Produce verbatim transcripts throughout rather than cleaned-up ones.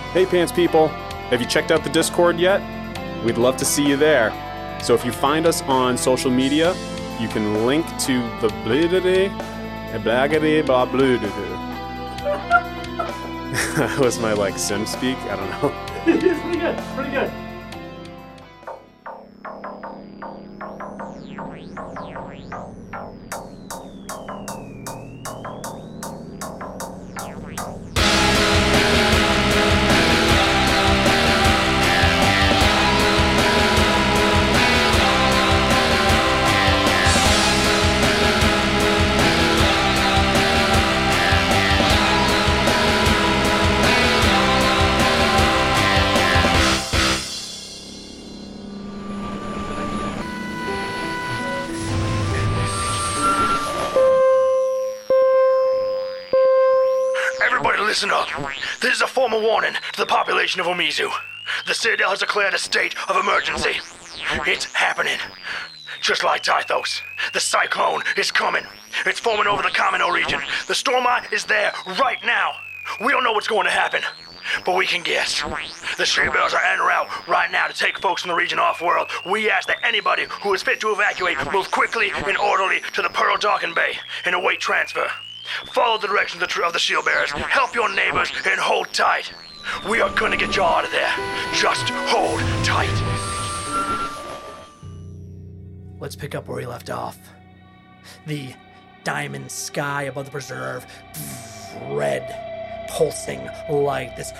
Hey, Pants people, have you checked out the Discord yet? We'd love to see you there. So if you find us on social media, you can link to the blidity, blagity, blah, blue. That was my, like, sim speak. I don't know. It's pretty good. Pretty good. Listen up. This is a formal warning to the population of Umezu. The Citadel has declared a state of emergency. It's happening. Just like Tythos. The cyclone is coming. It's forming over the Kamino region. The storm eye is there right now. We don't know what's going to happen, but we can guess. The Shield Bearers are en route right now to take folks from the region off-world. We ask that anybody who is fit to evacuate move quickly and orderly to the Pearl Darken Bay and await transfer. Follow the directions of the, of the Shield Bearers. Help your neighbors and hold tight. We are gonna get you out of there. Just hold tight. Let's pick up where we left off. The diamond sky above the preserve. Red, pulsing light. This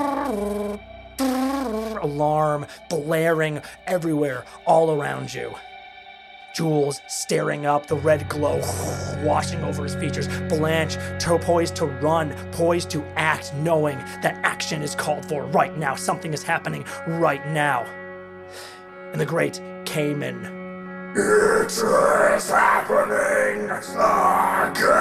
alarm blaring everywhere all around you. Jules staring up, the red glow washing over his features. Blanche, to, poised to run, poised to act, knowing that action is called for right now. Something is happening right now. And the great Cayman. It is happening again.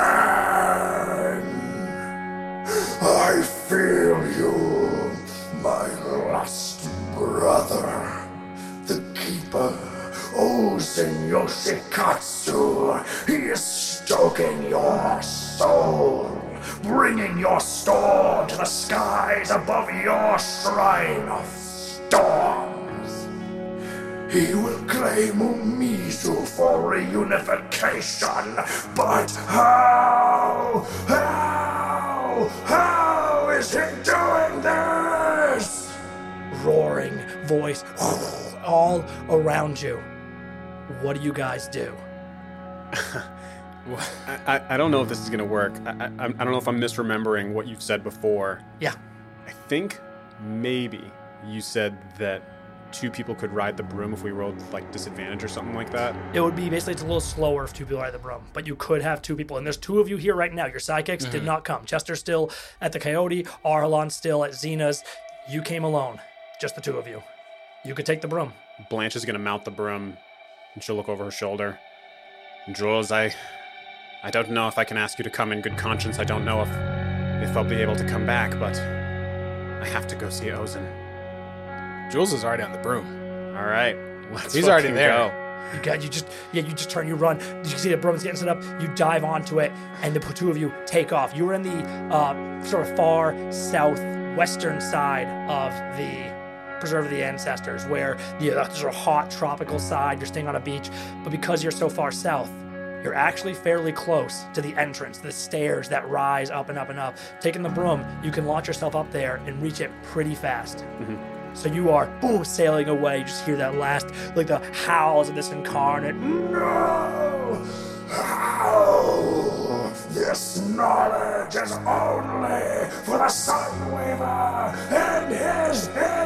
I feel you, my lost brother, the keeper. Ozen Yoshikatsu, he is stoking your soul, bringing your storm to the skies above your shrine of storms. He will claim Umezu for reunification, but how, how, how is he doing this? Roaring voice all around you. What do you guys do? Well, I, I don't know if this is going to work. I, I, I don't know if I'm misremembering what you've said before. Yeah. I think maybe you said that two people could ride the broom if we rolled like disadvantage or something like that. It would be basically it's a little slower if two people ride the broom, but you could have two people. And there's two of you here right now. Your sidekicks mm-hmm. did not come. Chester's still at the Coyote. Arhalan's still at Xena's. You came alone. Just the two of you. You could take the broom. Blanche is going to mount the broom. And she'll look over her shoulder. Jules, I... I don't know if I can ask you to come in good conscience. I don't know if... if I'll be able to come back, but... I have to go see Ozen. Jules is already on the broom. All right. Let's He's already there. Go. You got, you just, yeah, you just turn, you run. You see the broom's getting set up. You dive onto it, and the two of you take off. You were in the uh, sort of far southwestern side of the Preserve of the Ancestors, where the uh, sort of hot tropical side, you're staying on a beach, but because you're so far south, you're actually fairly close to the entrance, the stairs that rise up and up and up. Taking the broom, you can launch yourself up there and reach it pretty fast. Mm-hmm. So you are, boom, sailing away. You just hear that last, like the howls of this incarnate. No! How? This knowledge is only for the Sunweaver and his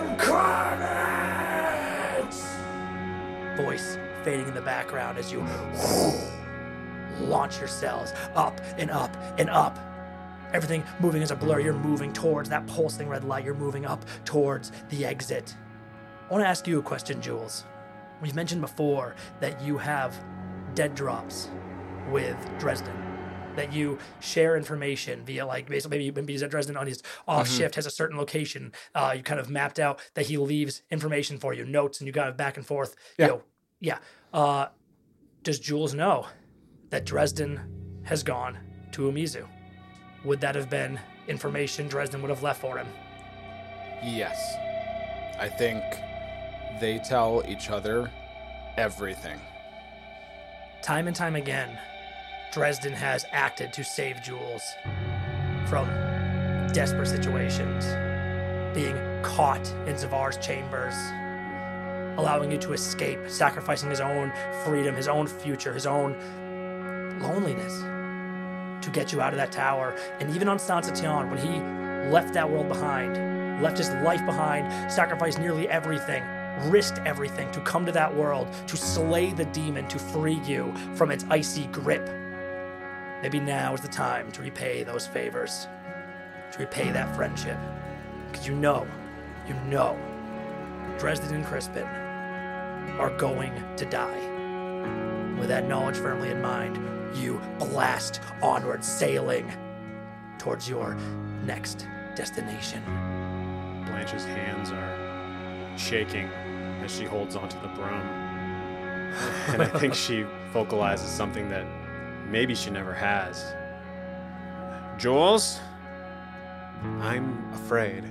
incarnates! Voice fading in the background as you launch yourselves up and up and up. Everything moving as a blur. You're moving towards that pulsing red light. You're moving up towards the exit. I want to ask you a question, Jules. We've mentioned before that you have dead drops with Dresden, that you share information via, like, basically maybe, maybe he's at Dresden on his off mm-hmm. shift, has a certain location. Uh, you kind of mapped out that he leaves information for you, notes, and you got it back and forth. Yeah. You know, yeah. Uh, does Jules know that Dresden has gone to Umezu? Would that have been information Dresden would have left for him? Yes. I think they tell each other everything. Time and time again, Dresden has acted to save Jules from desperate situations, being caught in Zavar's chambers, allowing you to escape, sacrificing his own freedom, his own future, his own loneliness to get you out of that tower. And even on Sansa Tian, when he left that world behind, left his life behind, sacrificed nearly everything, risked everything to come to that world, to slay the demon, to free you from its icy grip. Maybe now is the time to repay those favors, to repay that friendship. Because you know, you know, Dresden and Crispin are going to die. With that knowledge firmly in mind, you blast onward, sailing towards your next destination. Blanche's hands are shaking as she holds onto the broom. And I think she vocalizes something that maybe she never has. Jules, I'm afraid.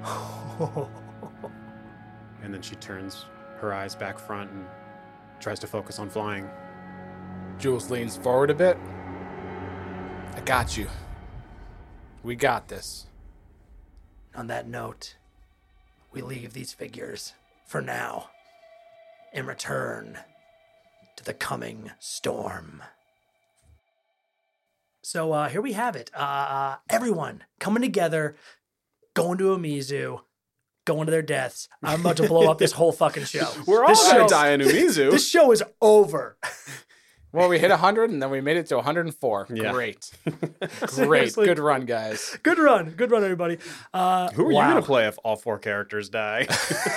And then she turns her eyes back front and tries to focus on flying. Jules leans forward a bit. I got you. We got this. On that note, we leave these figures for now and return to the coming storm. So uh, here we have it. Uh, everyone coming together, going to Umezu, going to their deaths. I'm about to blow up this whole fucking show. We're all This gonna show- die in Umezu. This show is over. Well, we hit one hundred and then we made it to one hundred four. Yeah. Great. Great. Seriously. Good run, guys. Good run. Good run, everybody. Uh, Who are wow. you going to play if all four characters die?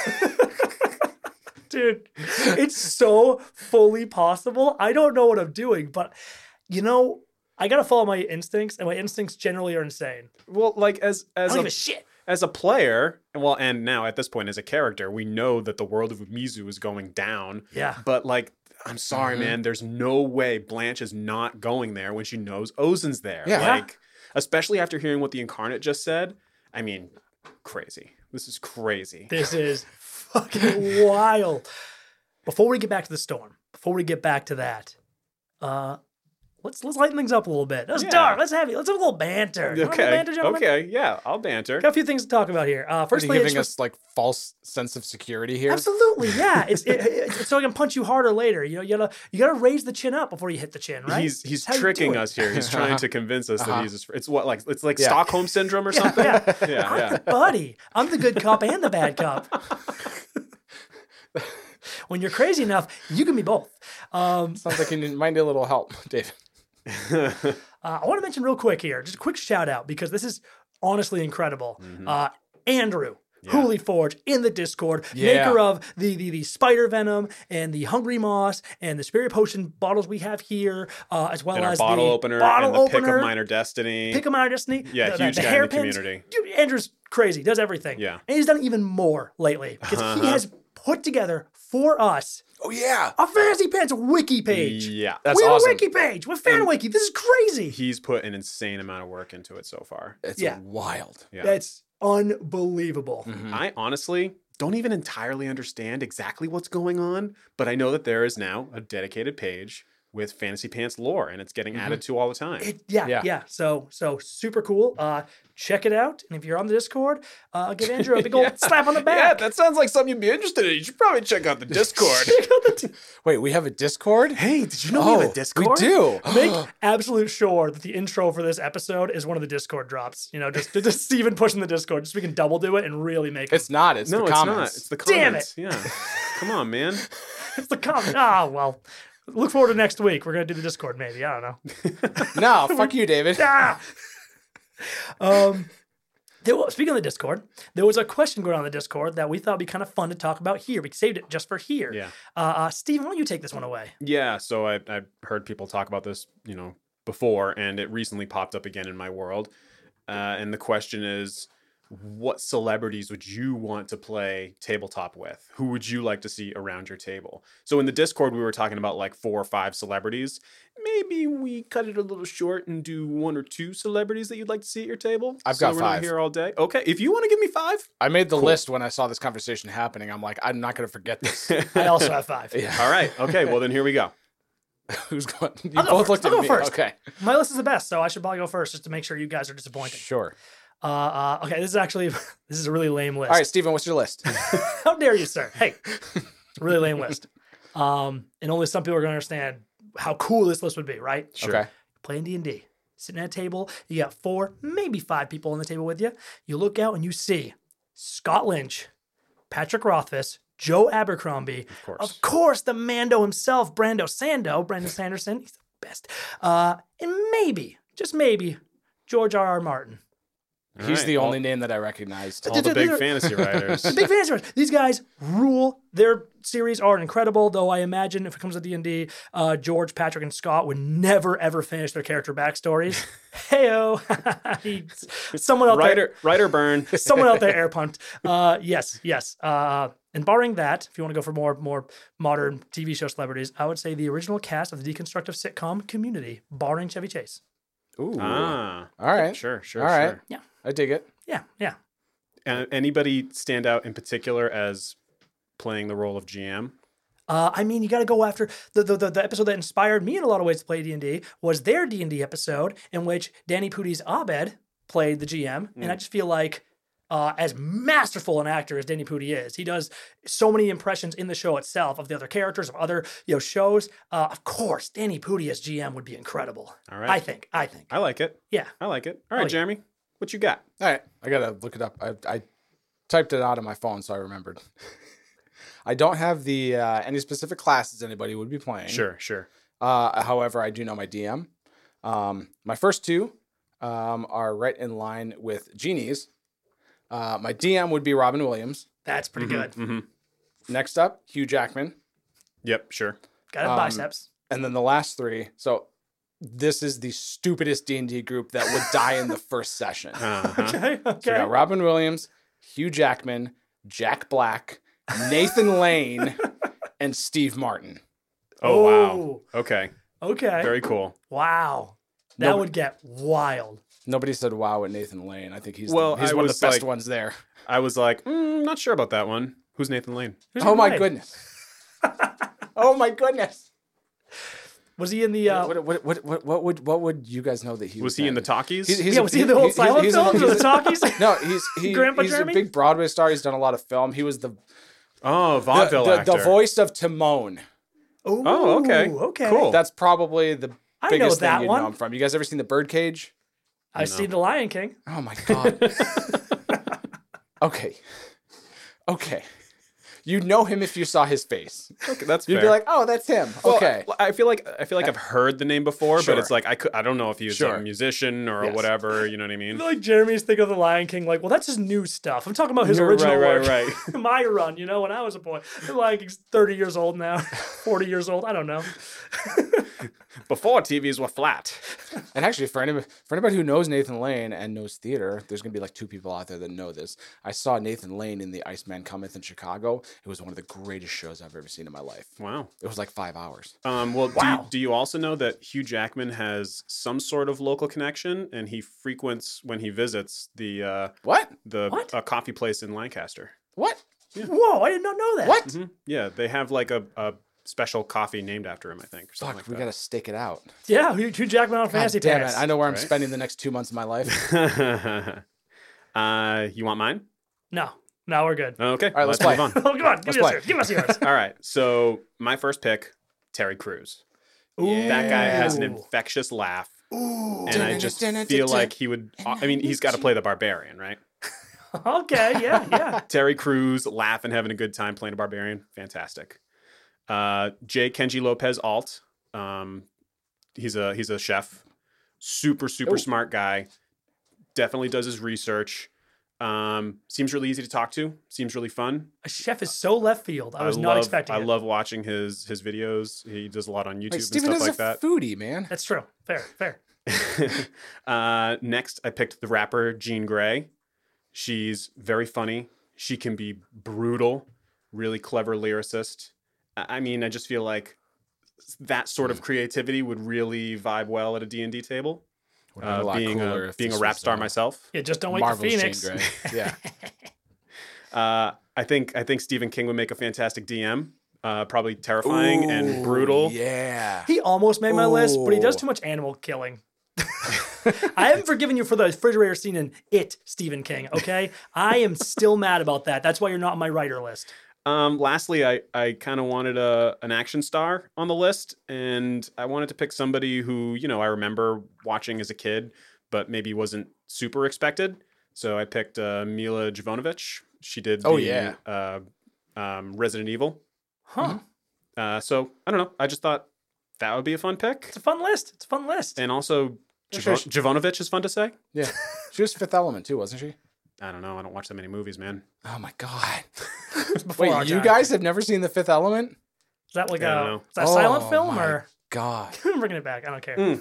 Dude, it's so fully possible. I don't know what I'm doing, but you know, I gotta follow my instincts, and my instincts generally are insane. Well, like as I as don't a, give a shit. as a player, well, and now at this point as a character, we know that the world of Umezu is going down. Yeah. But like, I'm sorry, Mhm. man. There's no way Blanche is not going there when she knows Ozen's there. Yeah. Like, especially after hearing what the Incarnate just said. I mean, crazy. This is crazy. This is fucking wild. Before we get back to the storm, before we get back to that, uh, let's let's lighten things up a little bit. Let's Yeah. dark. Let's have let's have a little banter. You want a little Okay. banter, gentlemen? Okay. Yeah, I'll banter. Got a few things to talk about here. Uh, Are you firstly, it's giving just- us like false sense of security here? absolutely, yeah. It's, it, it's so I can punch you harder later. You know, you gotta you gotta raise the chin up before you hit the chin, right? He's he's That's how you tricking do it. us here. He's trying to convince us that Uh-huh. he's. A, it's what like it's like Yeah. Stockholm syndrome or something. Yeah. yeah. I'm yeah. the buddy. I'm the good cop and the bad cop. When you're crazy enough, you can be both. Um, Sounds like you might need a little help, David. uh, I want to mention real quick here, just a quick shout out because this is honestly incredible. Uh, Andrew. Holy Forge in the Discord, Yeah. maker of the, the the spider venom and the hungry moss and the spirit potion bottles we have here, uh, as well And our as bottle the opener bottle and the opener, pick of minor destiny. Pick of Minor Destiny. Yeah, the, huge the, the guy in the hairpins. community. Dude, Andrew's crazy, does everything. Yeah. And he's done even more lately because Uh-huh. he has put together for us Oh, yeah. a Fantasy Pants wiki page. Yeah, That's we have awesome. a wiki page with Fan Wiki. This is crazy. he's put an insane amount of work into it so far. It's Yeah. wild. Yeah. That's unbelievable. Mhm. I honestly don't even entirely understand exactly what's going on, but I know that there is now a dedicated page with Fantasy Pants lore, and it's getting Mhm. added to all the time. It, yeah, yeah, Yeah. So, so super cool. Uh, check it out. And if you're on the Discord, uh, give Andrew a big old Yeah. slap on the Yeah, back. that sounds like something you'd be interested in. You should probably check out the Discord. Check out the Wait, we have a Discord? Hey, did you know oh, we have a Discord? We do. Make absolute sure that the intro for this episode is one of the Discord drops. You know, just just Steven pushing the Discord, just so we can double do it and really make it. It's not. It's No, the it's comments. not. It's the Damn comments. Yeah. Come on, man. It's the comment. Ah, well. Look forward to next week. We're gonna do the Discord, maybe. I don't know. No, fuck you, David. Ah! Um, there was, speaking of the Discord, there was a question going on in the Discord that we thought would be kind of fun to talk about here. We saved it just for here. Yeah. Uh, uh, Steve, why don't you take this one away? Yeah, so I, I've heard people talk about this, you know, before, and it recently popped up again in my world. Uh, and the question is, what celebrities would you want to play tabletop with? Who would you like to see around your table? So in the Discord, we were talking about like four or five celebrities. Maybe we cut it a little short and do one or two celebrities that you'd like to see at your table. I've so got we're five. Not here all day. Okay, if you want to give me five. I made the list when I saw this conversation happening. I'm like, I'm not going to forget this. I also have five. Yeah. All right. Okay. Well, then here we go. Who's going? You I'll go both first. looked I'll at go me. first. Okay. My list is the best, so I should probably go first just to make sure you guys are disappointed. Sure. Uh, uh, okay, this is actually this is a really lame list. All right, Steven, what's your list? How dare you, sir? Hey, it's a really lame list. Um, and only some people are going to understand how cool this list would be, right? Sure. Okay. Playing D and D, sitting at a table, you got four, maybe five people on the table with you. You look out and you see Scott Lynch, Patrick Rothfuss, Joe Abercrombie, of course, of course the Mando himself, Brando Sando, Brandon Sanderson, he's the best. Uh, and maybe, just maybe, George R. R. Martin. All He's right, the all- only name that I recognized. All the big They're- fantasy writers. Big fans of it. These guys rule. Their series are incredible, though I imagine if it comes to D and D, uh, George, Patrick, and Scott would never, ever finish their character backstories. Heyo. He's- someone out Writer, writer burn. there. Someone out there air pumped. Uh, yes, yes. Uh, and barring that, if you want to go for more more modern T V show celebrities, I would say the original cast of the deconstructive sitcom Community, barring Chevy Chase. Ooh. Ah, All right. sure, sure, All right. sure. Yeah. I dig it. Yeah, yeah. Uh, anybody stand out in particular as playing the role of G M? Uh, I mean, you got to go after the, the the the episode that inspired me in a lot of ways to play D and D was their D and D episode in which Danny Pudi's Abed played the G M, and I just feel like uh, as masterful an actor as Danny Pudi is, he does so many impressions in the show itself of the other characters of other you know shows. Uh, of course, Danny Pudi as G M would be incredible. All right. I think. I think. I like it. Yeah. I like it. All right, yeah. Jeremy, what you got? All right. I got to look it up. I, I typed it out on my phone, so I remembered. I don't have the uh, any specific classes anybody would be playing. Sure, sure. Uh, however, I do know my D M. Um, my first two um, are right in line with Genie's. Uh, my D M would be Robin Williams. That's pretty good. Mm-hmm. Next up, Hugh Jackman. Yep, sure. Got to have Um, biceps. And then the last three. So this is the stupidest D and D group that would die in the first session. Uh-huh. Okay. So we Okay. got Robin Williams, Hugh Jackman, Jack Black, Nathan Lane, and Steve Martin. Oh, wow. Oh. Okay. Okay. Very cool. Wow. That Nope. would get wild. Nobody said wow at Nathan Lane. I think he's Well, the, he's I one of was the best like- ones there. I was like, mm, not sure about that one. Who's Nathan Lane? Who's Oh he my playing? goodness. Oh my goodness. Was he in the? Uh, What, what, what, what, what would what would you guys know that he was? Was he in the in? talkies? He's, he's yeah, a- was he in the old he's- silent he's a- films or he's the a- talkies? No, he's he, Grandpa he's Jeremy? a big Broadway star. He's done a lot of film. He was the oh, the, vaudeville the, actor. the voice of Timon. Ooh, Oh, okay. Okay. Cool. That's probably the I know biggest that thing you one. know him from. You guys ever seen The Birdcage? I've seen The Lion King. Oh my god. Okay. Okay. You'd know him if you saw his face. Okay, that's You'd fair. be like, "Oh, that's him." Well, Okay. I feel like I feel like I've heard the name before, Sure. but it's like I could I don't know if he's Sure. a musician or Yes. whatever. You know what I I mean? feel like Jeremy's think of The Lion King like, well, that's his new stuff. I'm talking about his You're original right, work. right, My run, you know, when I was a boy. The Lion King's thirty years old now, forty years old. I don't know. Before T Vs were flat. And actually, for anybody, for anybody who knows Nathan Lane and knows theater, there's going to be like two people out there that know this. I saw Nathan Lane in The Iceman Cometh in Chicago. It was one of the greatest shows I've ever seen in my life. Wow. It was like five hours. Um, well, Wow. do, you, do you also know that Hugh Jackman has some sort of local connection, and he frequents when he visits the uh, What? the What? uh, coffee place in Lancaster? What? Whoa, I did not know that. What? Mhm. Yeah, they have like a, a special coffee named after him, I think. Or something Fuck, like we that. got to stake it out. Yeah, Hugh, Hugh Jackman on God Fantasy damn Pants. it. I know where I'm Right? spending the next two months of my life. uh, you want mine? No, no, we're good. Okay. All right, let's move play. on. Oh, come on, give Let's us play. yours. Give us yours. All right. So my first pick, Terry Crews. That guy has an Ooh. infectious laugh, Ooh. and I just feel like he would. I mean, he's got to play the barbarian, right? Okay, yeah, yeah. Terry Crews laughing, having a good time playing a barbarian. Fantastic. Uh, J. Kenji Lopez Alt. Um, he's a he's a chef. Super super Ooh. smart guy. Definitely does his research. Um, seems really easy to talk to. Seems really fun. A chef is so left field. I was not love, expecting I it. love watching his his videos. He does a lot on YouTube Like, and Steven stuff is like a that. foodie, man. That's true. Fair, fair. uh, next, I picked the rapper Jean Grey. She's very funny. She can be brutal, really clever lyricist. I I mean, I just feel like that sort of creativity would really vibe well at a D and D table. Would have been a Uh, lot being cooler a if being a this rap was, star uh, myself, Yeah, just don't wake Marvel's the Jean Phoenix. Grey. Yeah. uh, I think I think Stephen King would make a fantastic D M. Uh, probably terrifying and brutal. Yeah. He almost made my list, but he does Ooh. too much animal killing. I haven't forgiven you for the refrigerator scene in It, Stephen King, okay? I am still mad about that. That's why you're not on my writer list. Um, lastly, I, I kind of wanted a an action star on the list, and I wanted to pick somebody who, you know, I remember watching as a kid, but maybe wasn't super expected. So I picked uh, Mila Jovovich. She did the Oh, yeah. uh, um, Resident Evil. Huh. Uh, so I don't know. I just thought that would be a fun pick. It's a fun list. It's a fun list. And also, Yeah, Jovo- sure, she- Jovovich is fun to say. Yeah. She was Fifth Element too, wasn't she? I don't know. I don't watch that many movies, man. Oh my god. Before our Wait, you time. guys have never seen The Fifth Element? Is that like I don't a know. is that a silent Oh, film my or God. I'm bringing it back? I don't care. Mm.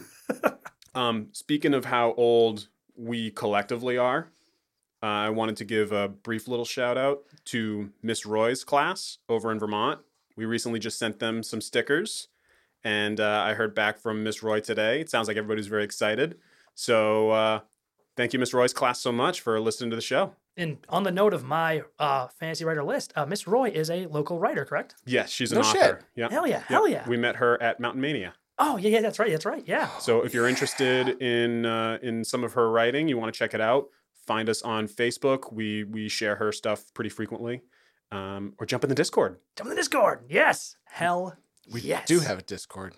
Um, speaking of how old we collectively are, uh, I wanted to give a brief little shout out to Miss Roy's class over in Vermont. We recently just sent them some stickers, and uh, I heard back from Miss Roy today. It sounds like everybody's very excited. So uh, thank you, Miss Roy's class, so much for listening to the show. And on the note of my uh, fantasy writer list, uh, Miss Roy is a local writer, correct? Yes, she's an No author. shit. Yeah. Hell yeah, Yeah. hell yeah. We met her at Mountain Mania. Oh yeah, yeah, that's right, that's right, yeah. So if you're interested in uh, in some of her writing, you want to check it out, find us on Facebook. We we share her stuff pretty frequently. Um, or jump in the Discord. Jump in the Discord. Yes. Hell We yes. do have a Discord.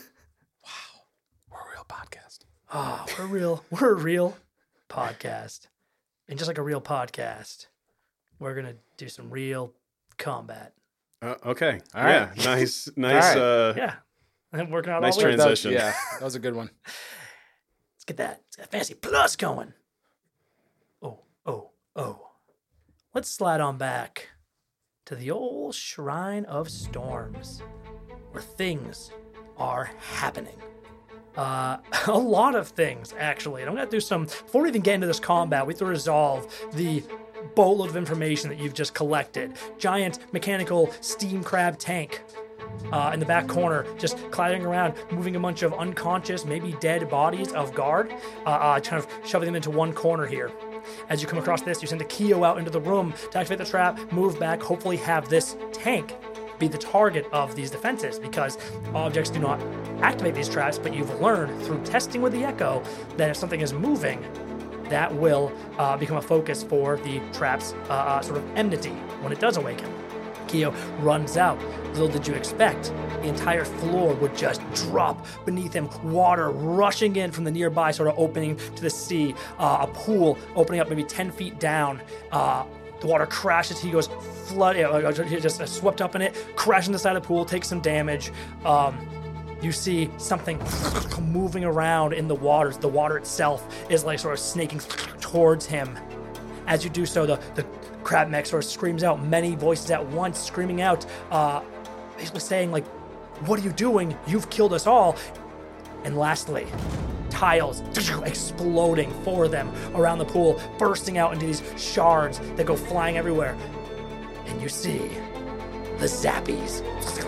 Wow. We're a real podcast. Oh, we're real. We're a real podcast. And just like a real podcast, we're gonna do some real combat. Uh, okay. All right. Yeah. Nice. Nice. right. uh, Yeah. I'm working out Nice all week. trans- Transition. That was- yeah, that was a good one. Let's get that. Let's get Fantasy Plus going. Oh, oh, oh. Let's slide on back to the old Shrine of Storms, where things are happening. Uh, a lot of things, actually. And I'm going to do some, before we even get into this combat, we have to resolve the boatload of information that you've just collected. Giant mechanical steam crab tank uh, in the back corner, just clattering around, moving a bunch of unconscious, maybe dead bodies of guard, uh, uh, kind of shoving them into one corner here. As you come across this, you send a Keo out into the room to activate the trap, move back, hopefully have this tank be the target of these defenses, because objects do not activate these traps, but you've learned through testing with the Echo that if something is moving, that will uh, become a focus for the trap's uh, uh, sort of enmity when it does awaken. Keo runs out. Little did you expect, the entire floor would just drop beneath him, water rushing in from the nearby sort of opening to the sea, uh, a pool opening up maybe ten feet down. Uh, the water crashes, he goes flood, uh, he just uh, swept up in it, crashes into the side of the pool, takes some damage. Um, you see something moving around in the waters. The water itself is like sort of snaking towards him. As you do so, the, the crab mech sort of screams out, many voices at once, screaming out, uh, basically saying, like, what are you doing? You've killed us all. And lastly, tiles exploding for them around the pool, bursting out into these shards that go flying everywhere. And you see the Zappies.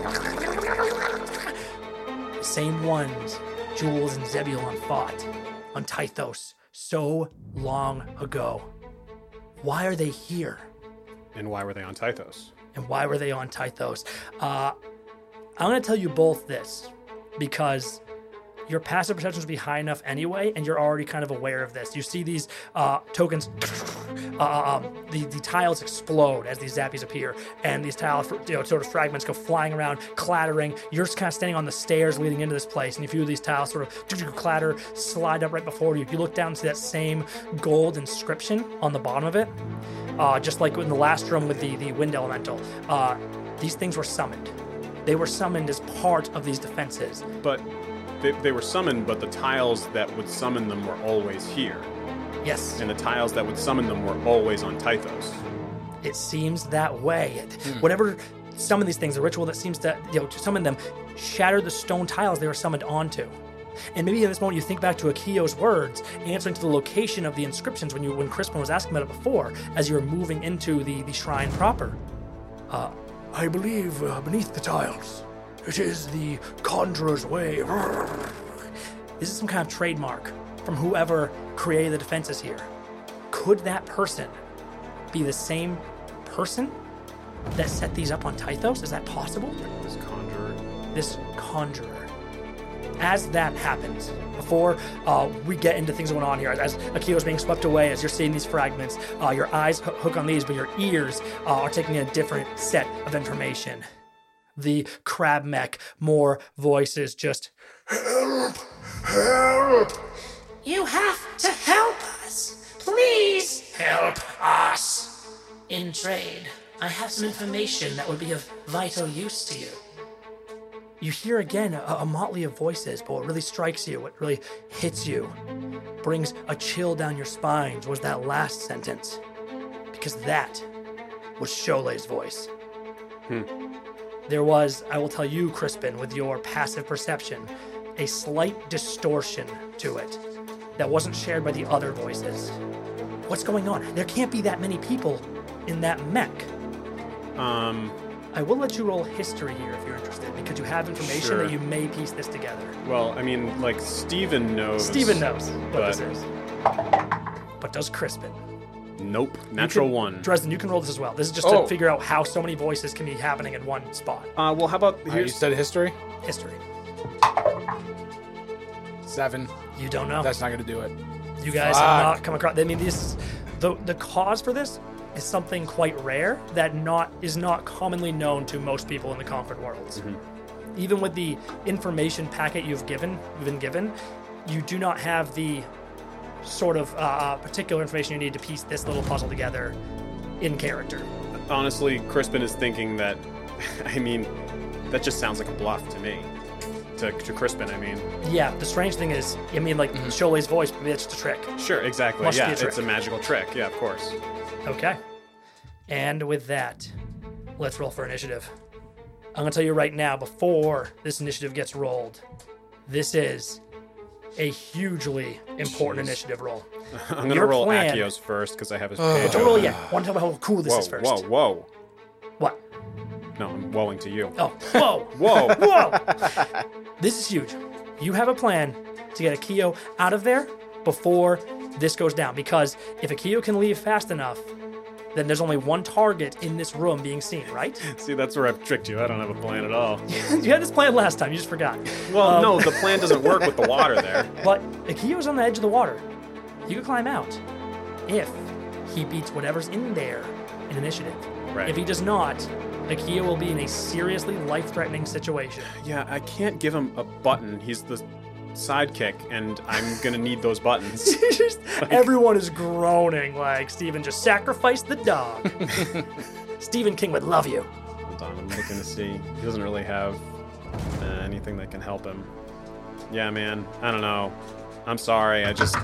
The same ones Jules and Zebulon fought on Tythos so long ago. Why are they here? And why were they on Tythos? And why were they on Tythos? Uh, I'm going to tell you both this because your passive perception will be high enough anyway, and you're already kind of aware of this. You see these uh, tokens, uh, um, the, the tiles explode as these zappies appear, and these tile you know, sort of fragments go flying around, clattering. You're just kind of standing on the stairs leading into this place, and a few of these tiles sort of clatter, slide up right before you. If you look down and see that same gold inscription on the bottom of it, uh, just like in the last room with the, the wind elemental, uh, these things were summoned. They were summoned as part of these defenses. But they, they were summoned, but the tiles that would summon them were always here. Yes. And the tiles that would summon them were always on Tythos. It seems that way. Whatever summoned these things, the ritual that seems to, you know, to summon them, shattered the stone tiles they were summoned onto. And maybe in this moment you think back to Akio's words, answering to the location of the inscriptions when you when Crispin was asking about it before, as you were moving into the, the shrine proper. Uh, I believe uh, beneath the tiles. It is the Conjurer's Way. This is some kind of trademark from whoever created the defenses here. Could that person be the same person that set these up on Tythos? Is that possible? This conjurer. This conjurer. As that happens, before uh, we get into things going on here, as Akio's being swept away, as you're seeing these fragments, uh, your eyes ho- hook on these, but your ears uh, are taking a different set of information. The crab mech, more voices, just Help! Help! You have to help us. Please help us. In trade, I have some information that would be of vital use to you. You hear again a, a motley of voices, but what really strikes you, what really hits you, brings a chill down your spines was that last sentence. Because that was Sholei's voice. Hmm. There was, I will tell you, Crispin, with your passive perception, a slight distortion to it that wasn't shared by the other voices. What's going on? There can't be that many people in that mech. Um, I will let you roll history here if you're interested, because you have information Sure. that you may piece this together. well, I mean, like, Steven knows. Steven knows what but- this is. But does Crispin? Nope. Natural You can- one. Dresden, you can roll this as well. This is just Oh. to figure out how so many voices can be happening in one spot. Uh, well, how about Uh, you here's said history? History. Seven. You don't know. That's not going to do it. You guys Fuck. have not come across. I mean, this the the cause for this is something quite rare that not is not commonly known to most people in the Comfort worlds. Even with the information packet you've given, you've been given, you do not have the sort of uh, particular information you need to piece this little puzzle together in character. honestly, Crispin is thinking that. I mean, that just sounds like a bluff to me. To, to Crispin, I mean. Yeah, the strange thing is, I mean, like Sholei's voice, maybe it's just a trick. Sure, exactly. Must be yeah, a it's trick. a magical trick. Yeah, of course. Okay. And with that, let's roll for initiative. I'm going to tell you right now, before this initiative gets rolled, this is a hugely important initiative roll. I'm gonna Your roll plan- Akios first because I have his page. Don't roll open. yet. I want to tell you how cool this Whoa, is first. whoa, whoa! What? No, I'm woeing to you. Oh, whoa. Whoa! Whoa! This is huge. You have a plan to get Akio out of there before this goes down. Because if Akio can leave fast enough, then there's only one target in this room being seen, right? See, that's where I've tricked you. I don't have a plan at all. You had this plan last time. You just forgot. Well, Um, no, the plan doesn't work with the water there. But Akio's on the edge of the water. You could climb out if he beats whatever's in there in initiative. Right. If he does not, Akio will be in a seriously life-threatening situation. Yeah, I can't give him a button. He's the sidekick, and I'm gonna need those buttons. Just- everyone is groaning like Stephen just sacrificed the dog. Stephen King would love you. Hold on, I'm looking to see. He doesn't really have uh, anything that can help him. Yeah, man. I don't know. I'm sorry. I just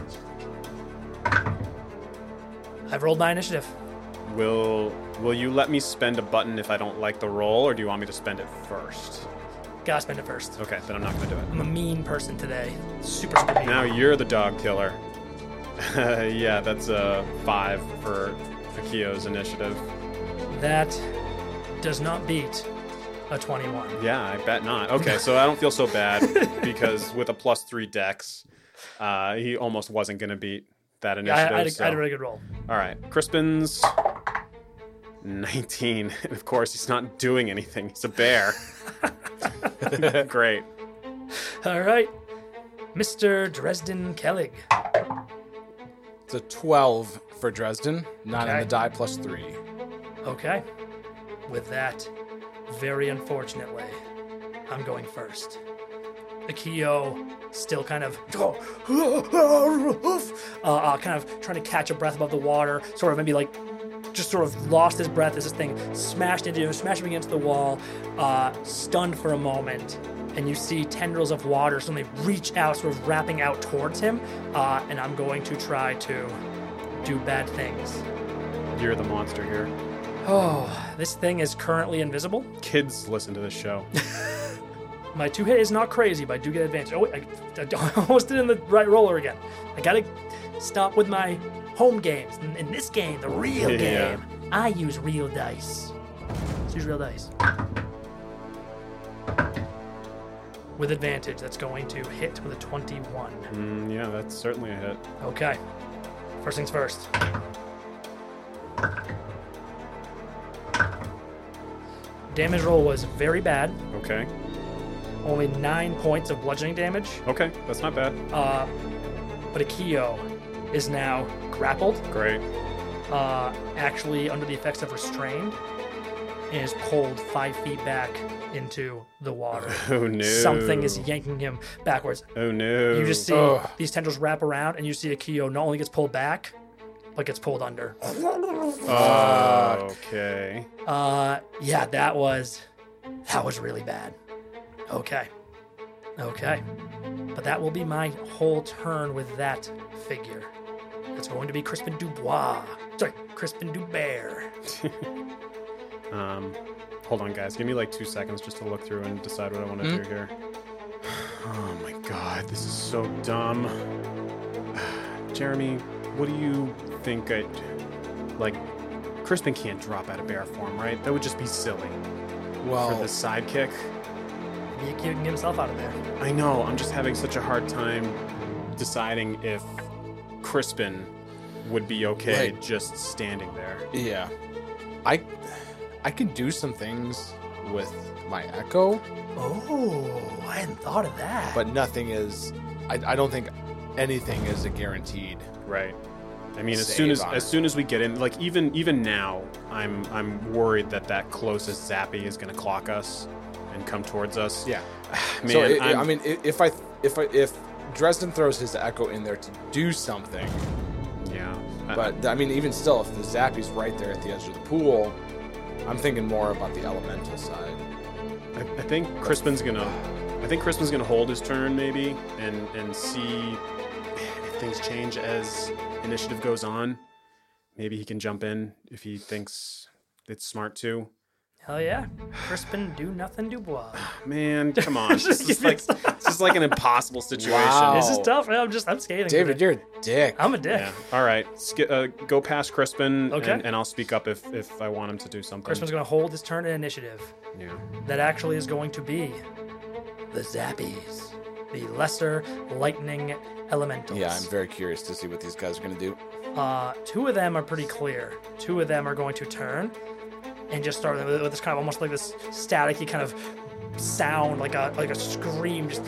I've rolled my initiative. will. Will you let me spend a button if I don't like the roll, or do you want me to spend it first? Gotta spend it first. Okay, then I'm not gonna do it. I'm a mean person today. Super, super mean. Now you're the dog killer. Yeah, that's a five for Akio's initiative. That does not beat a twenty-one. Yeah, I bet not. Okay, so I don't feel so bad because with a plus three dex, uh, he almost wasn't going to beat that Yeah, I, initiative. I, had a, so- I had a really good roll. All right, Crispin's nineteen. And of course, he's not doing anything. He's a bear. Great. All right. Mister Dresden Kellig. It's a twelve for Dresden. Nine on Okay. the die plus three. Okay. With that, very unfortunately, I'm going first. Akio still kind of uh, uh, kind of trying to catch a breath above the water, sort of maybe like just sort of lost his breath as this thing smashed into him, smashed him against the wall, uh, stunned for a moment. And you see tendrils of water suddenly reach out, sort of wrapping out towards him. Uh, and I'm going to try to do bad things. You're the monster here. Oh, this thing is currently invisible. Kids listen to this show. My two hit is not crazy, but I do get advantage. Oh, wait, I, I almost did in the right roller again. I gotta stop with my home games. In, in this game, the real Yeah. game, I use real dice. Let's use real dice. With advantage, that's going to hit with a twenty-one. Mm, yeah, that's certainly a hit. Okay. First things first. Damage roll was very bad. Okay. Only nine points of bludgeoning damage. Okay, that's not bad. Uh, but Akio is now grappled, Great. uh, actually under the effects of restrained, and is pulled five feet back into the water. Oh no. Something is yanking him backwards. Oh no. You just see Ugh. these tendrils wrap around, and you see Akio not only gets pulled back, but gets pulled under. Oh, okay. Uh, yeah, that was that was really bad. Okay, okay, but that will be my whole turn with that figure. That's going to be Crispin Dubois. Sorry, Crispin Dubert. Um, hold on, guys. Give me like two seconds just to look through and decide what I want to do here. Oh my god, this is so dumb. Jeremy, what do you think I... Like, Crispin can't drop out of bear form, right? That would just be silly. Well, For the sidekick? He can get himself out of there. I know, I'm just having such a hard time deciding if Crispin would be okay Right. just standing there. yeah. I I can do some things with my Echo, Oh, I hadn't thought of that. but nothing is. I, I don't think anything is a guaranteed. Right. I mean, as Save soon as on as it. soon as we get in, like even even now, I'm I'm worried that that closest Zappy is going to clock us and come towards us. Yeah. Man, so it, I'm- I mean, i- if I if I, if Dresden throws his Echo in there to do something, yeah. I- but I mean, even still, if the Zappy's right there at the edge of the pool, I'm thinking more about the elemental side. I, I think Crispin's gonna. I think Crispin's gonna hold his turn maybe, and and see if things change as initiative goes on. Maybe he can jump in if he thinks it's smart to. Hell yeah, Crispin do nothing Dubois. Man, come on. This is like this is like an impossible situation. Wow. This is tough. I'm just I'm skating. David, today. you're a dick. I'm a dick. Yeah. All right. Sk- uh, go past Crispin, Okay. and, and I'll speak up if, if I want him to do something. Crispin's gonna hold his turn in initiative. Yeah. That actually is going to be the Zappies, the lesser lightning elementals. Yeah, I'm very curious to see what these guys are gonna do. Uh, two of them are pretty clear. Two of them are going to turn and just start with with this kind of almost like this staticky kind of sound, like a like a scream. Just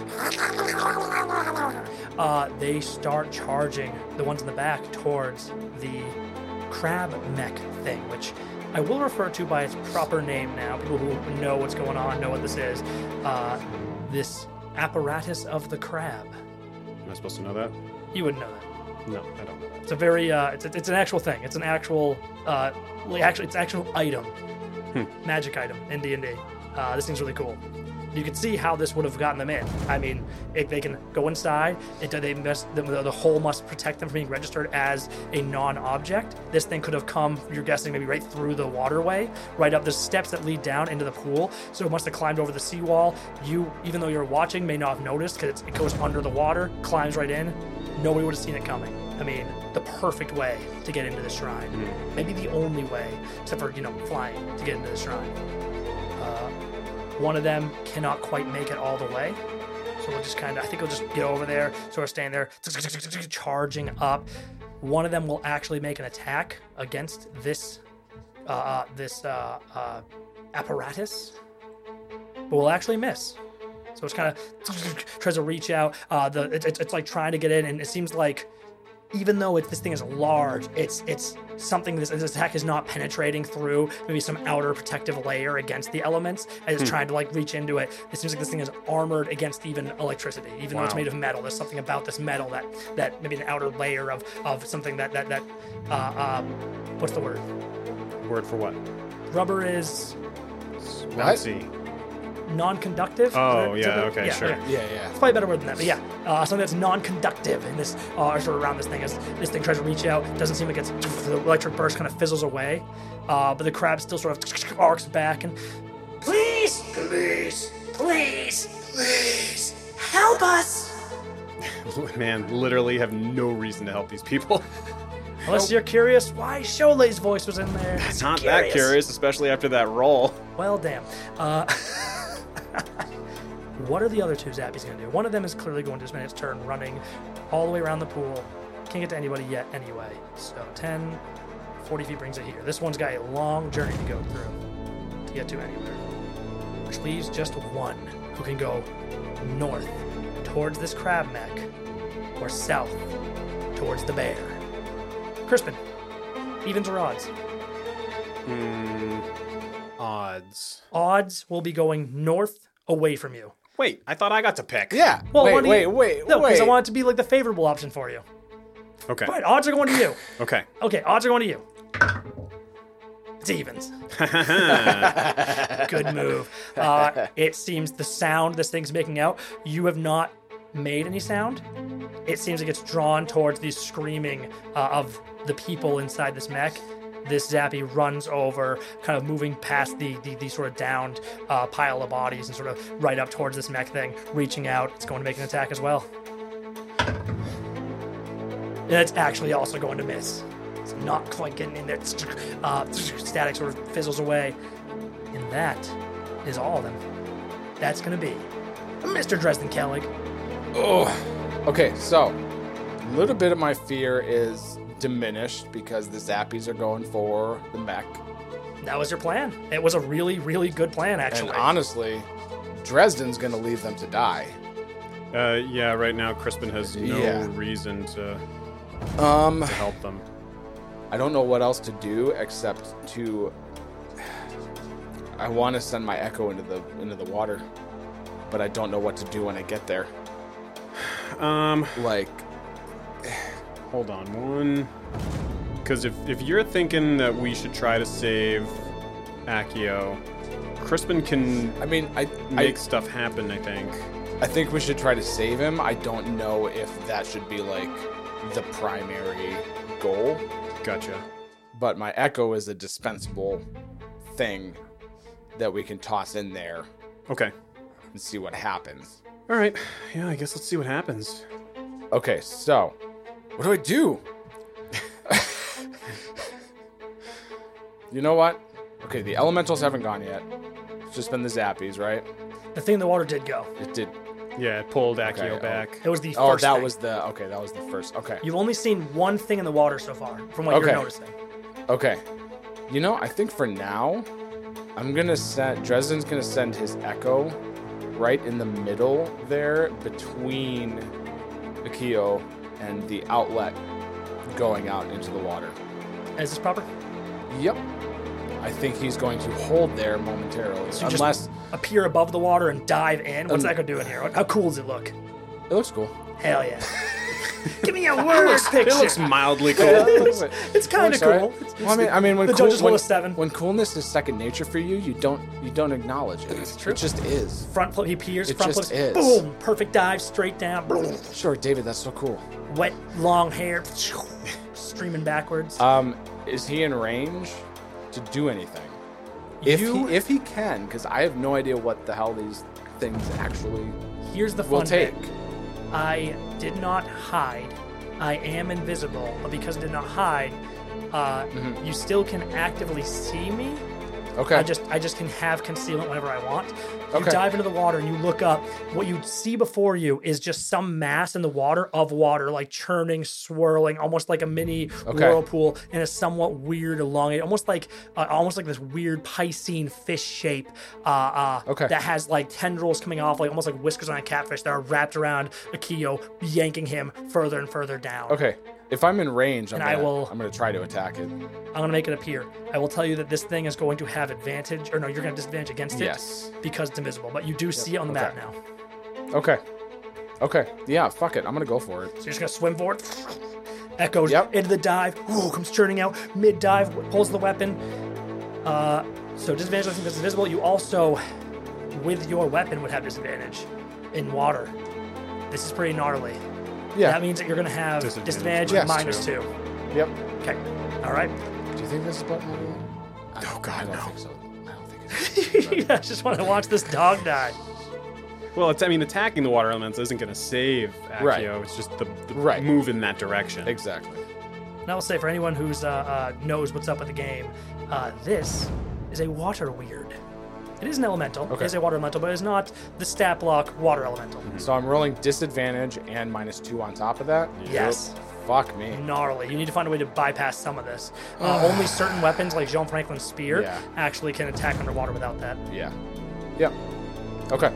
uh, they start charging the ones in the back towards the crab mech thing, which I will refer to by its proper name now. People who know what's going on know what this is. Uh, this apparatus of the crab. Am I supposed to know that? You wouldn't know that. No, I don't know that. It's a very, uh, it's, it's an actual thing. It's an actual, uh, like actually, it's an actual item, magic item in D and D. Uh, this thing's really cool. You can see how this would have gotten them in. I mean, if they can go inside, it, they must, the, the hole must protect them from being registered as a non-object. This thing could have come, you're guessing, maybe right through the waterway, right up the steps that lead down into the pool. So it must have climbed over the seawall. You, even though you're watching, may not have noticed because it goes under the water, climbs right in. Nobody would have seen it coming. I mean, the perfect way to get into the shrine. Maybe the only way, except for, you know, flying, to get into the shrine. Uh, one of them cannot quite make it all the way. So we'll just kind of, I think we'll just get over there, sort of stand there, charging up. One of them will actually make an attack against this, uh, this uh, uh, apparatus, but will actually miss. So it's kind of tries to reach out. Uh, the it, it's it's like trying to get in, and it seems like even though it, this thing is large, it's it's something this, this attack is not penetrating through maybe some outer protective layer against the elements, and it's trying to like reach into it. It seems like this thing is armored against even electricity, even though it's Wow. made of metal. There's something about this metal that that maybe an outer layer of of something that that that uh, uh what's the word? Word for what? Rubber is Bouncy. non-conductive. Is Oh, that- is yeah, that- okay, sure. Yeah, yeah. It's probably a better word than that, but yeah, uh, something that's non-conductive in this, uh, sort of around this thing. As this thing tries to reach out, doesn't seem like it's the electric burst kind of fizzles away, uh, but the crab still sort of arcs back and Please, please, please, Please. Help us! Man, literally have no reason to help these people. Unless you're curious why Sholei's voice was in there. It's not that curious, especially after that roll. Well, damn. Uh, what are the other two Zappy's going to do? One of them is clearly going to spend its turn running all the way around the pool. Can't get to anybody yet anyway. So ten, forty feet brings it here. This one's got a long journey to go through to get to anywhere. Which leaves just one who can go north towards this crab mech or south towards the bear. Crispin, evens or odds? Hmm. Odds. Odds will be going north away from you. Wait, I thought I got to pick. Yeah. Well, wait, what do wait, you- wait, No, because wait. I want it to be like the favorable option for you. Okay. Right, odds are going to you. Okay. Okay, odds are going to you. It's evens. Good move. Uh, it seems the sound this thing's making out, you have not made any sound. It seems like it's drawn towards the screaming uh, of the people inside this mech. This Zappy runs over, kind of moving past the the, the sort of downed uh, pile of bodies and sort of right up towards this mech thing, reaching out. It's going to make an attack as well. And it's actually also going to miss. It's not quite getting in there. Uh, static sort of fizzles away. And that is all of them. That's going to be Mister Dresden Kellig. Oh, okay. So, a little bit of my fear is diminished because the Zappies are going for the mech. That was your plan. It was a really, really good plan, actually. And honestly, Dresden's going to leave them to die. Uh, yeah, right now Crispin has no Yeah. reason to, Um, to help them. I don't know what else to do except to. I want to send my Echo into the into the water, but I don't know what to do when I get there. Um, Like, hold on one. Because if, if you're thinking that we should try to save Accio, Crispin can I mean, I make I, stuff happen, I think. I think we should try to save him. I don't know if that should be like the primary goal, Gotcha. but my Echo is a dispensable thing that we can toss in there Okay. and see what happens. All right. Yeah, I guess let's see what happens. Okay, so what do I do? You know what? Okay, the elementals haven't gone yet. It's just been the Zappies, right? The thing in the water did go. It did. Yeah, it pulled Accio Okay, oh. back. It was the Oh, first that thing. was the okay. That was the first. Okay, You've only seen one thing in the water so far, from what Okay. you're noticing. okay. You know, I think for now, I'm gonna send Dresden's gonna send his Echo right in the middle there between Akio and the outlet going out into the water. Is this proper? Yep. I think he's going to hold there momentarily, So you just unless appear above the water and dive in? What's Um, that going to do in here? How cool does it look? it looks cool. Hell yeah. Give me a word picture. It looks mildly cool. It's kind of Looks alright. cool. It's- Well, I mean, I mean, when the cool, judges when, roll a seven. when coolness is second nature for you, you don't you don't acknowledge it. It's true. It just is. Front flip, he peers, It front just flips, is. boom, perfect dive, straight down, boom, Sure, David, that's so cool. wet, long hair, streaming backwards. Um, is he in range to do anything? If You- he if he can, because I have no idea what the hell these things actually Here's the will fun take. bit. I did not hide. I am invisible, but because I did not hide, uh, Mm-hmm. you still can actively see me. Okay. I just I just can have concealment whenever I want. You Okay. dive into the water and you look up. What you see before you is just some mass in the water of water, like churning, swirling, almost like a mini Okay. whirlpool in a somewhat weird, elongated, almost like uh, almost like this weird piscine fish shape. Uh, uh, Okay. That has like tendrils coming off, like almost like whiskers on a catfish that are wrapped around Akio, yanking him further and further down. Okay. If I'm in range, I'm And I gonna, will- I'm gonna try to attack it. I'm gonna make it appear. I will tell you that this thing is going to have advantage, or no, you're gonna have disadvantage against it. Yes. Because it's invisible, but you do see it on the map Okay. now. Okay. Okay. Yeah. Fuck it. I'm gonna go for it. So you're just gonna swim for it. Echoes Yep. into the dive. Ooh, comes churning out mid dive. Pulls the weapon. Uh, so disadvantage I think that's invisible. You also, with your weapon, would have disadvantage in water. This is pretty gnarly. Yeah. That means that you're gonna have Disadvantage disadvantage, Yes. minus two. Yep. Okay. All right. Do you think this is button? Oh God, I don't no. think so. I don't think it is. I just want to watch this dog die. Well, it's, I mean, attacking the water elements isn't going to save Accio. Right. It's just the, the Right. move in that direction. Exactly. And I will say, for anyone who's uh, uh, knows what's up with the game, uh, this is a water weird. It is an elemental. Okay. It is a water elemental, but it's not the stat block water elemental. So I'm rolling disadvantage and minus two on top of that? Yes. Fuck me. Gnarly. You need to find a way to bypass some of this. Uh, only certain weapons, like Jean Franklin's spear, Yeah. actually can attack underwater without that. Yeah. Yep. Okay.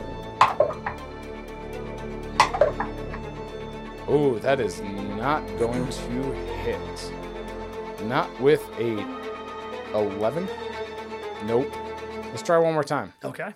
Oh, that is not going to hit. Not with a eleven. Nope. Let's try one more time. Okay.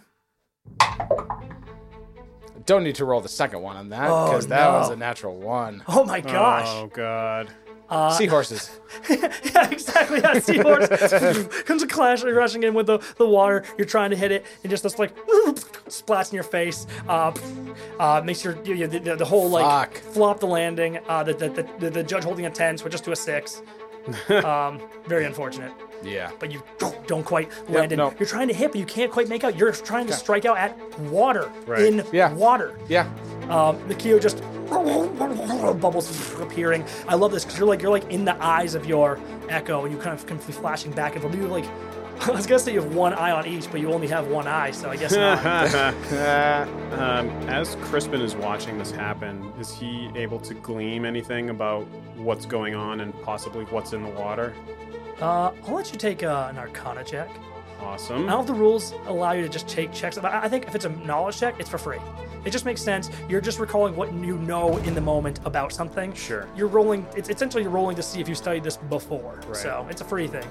Don't need to roll the second one on that Oh, because that no. was a natural one. Oh my gosh. Oh, God. Seahorses. Yeah, exactly. Yeah, seahorse comes a clash, rushing in with the, the water. You're trying to hit it, and just this like splats in your face. Uh, uh, makes your you, you, the, the whole like Fuck. flop the landing. Uh, the, the, the the judge holding a ten switches to a six. um, very unfortunate. Yeah. But you don't quite land in. no. You're trying to hit, but you can't quite make out. You're trying to strike out at water Right. in Yeah. water. Yeah. Um, the Kyo just bubbles appearing. I love this because you're like you're like in the eyes of your Echo, and you kind of can be flashing back and forth. You like, I was gonna say you have one eye on each, but you only have one eye, so I guess not. um, as Crispin is watching this happen, is he able to glean anything about what's going on and possibly what's in the water? uh, I'll let you take uh, an Arcana check. Awesome. I don't know if the rules allow you to just take checks, but I I think if it's a knowledge check, it's for free. It just makes sense. You're just recalling what you know in the moment about something. Sure. You're rolling. It's essentially you're rolling to see if you studied this before. Right. So it's a free thing.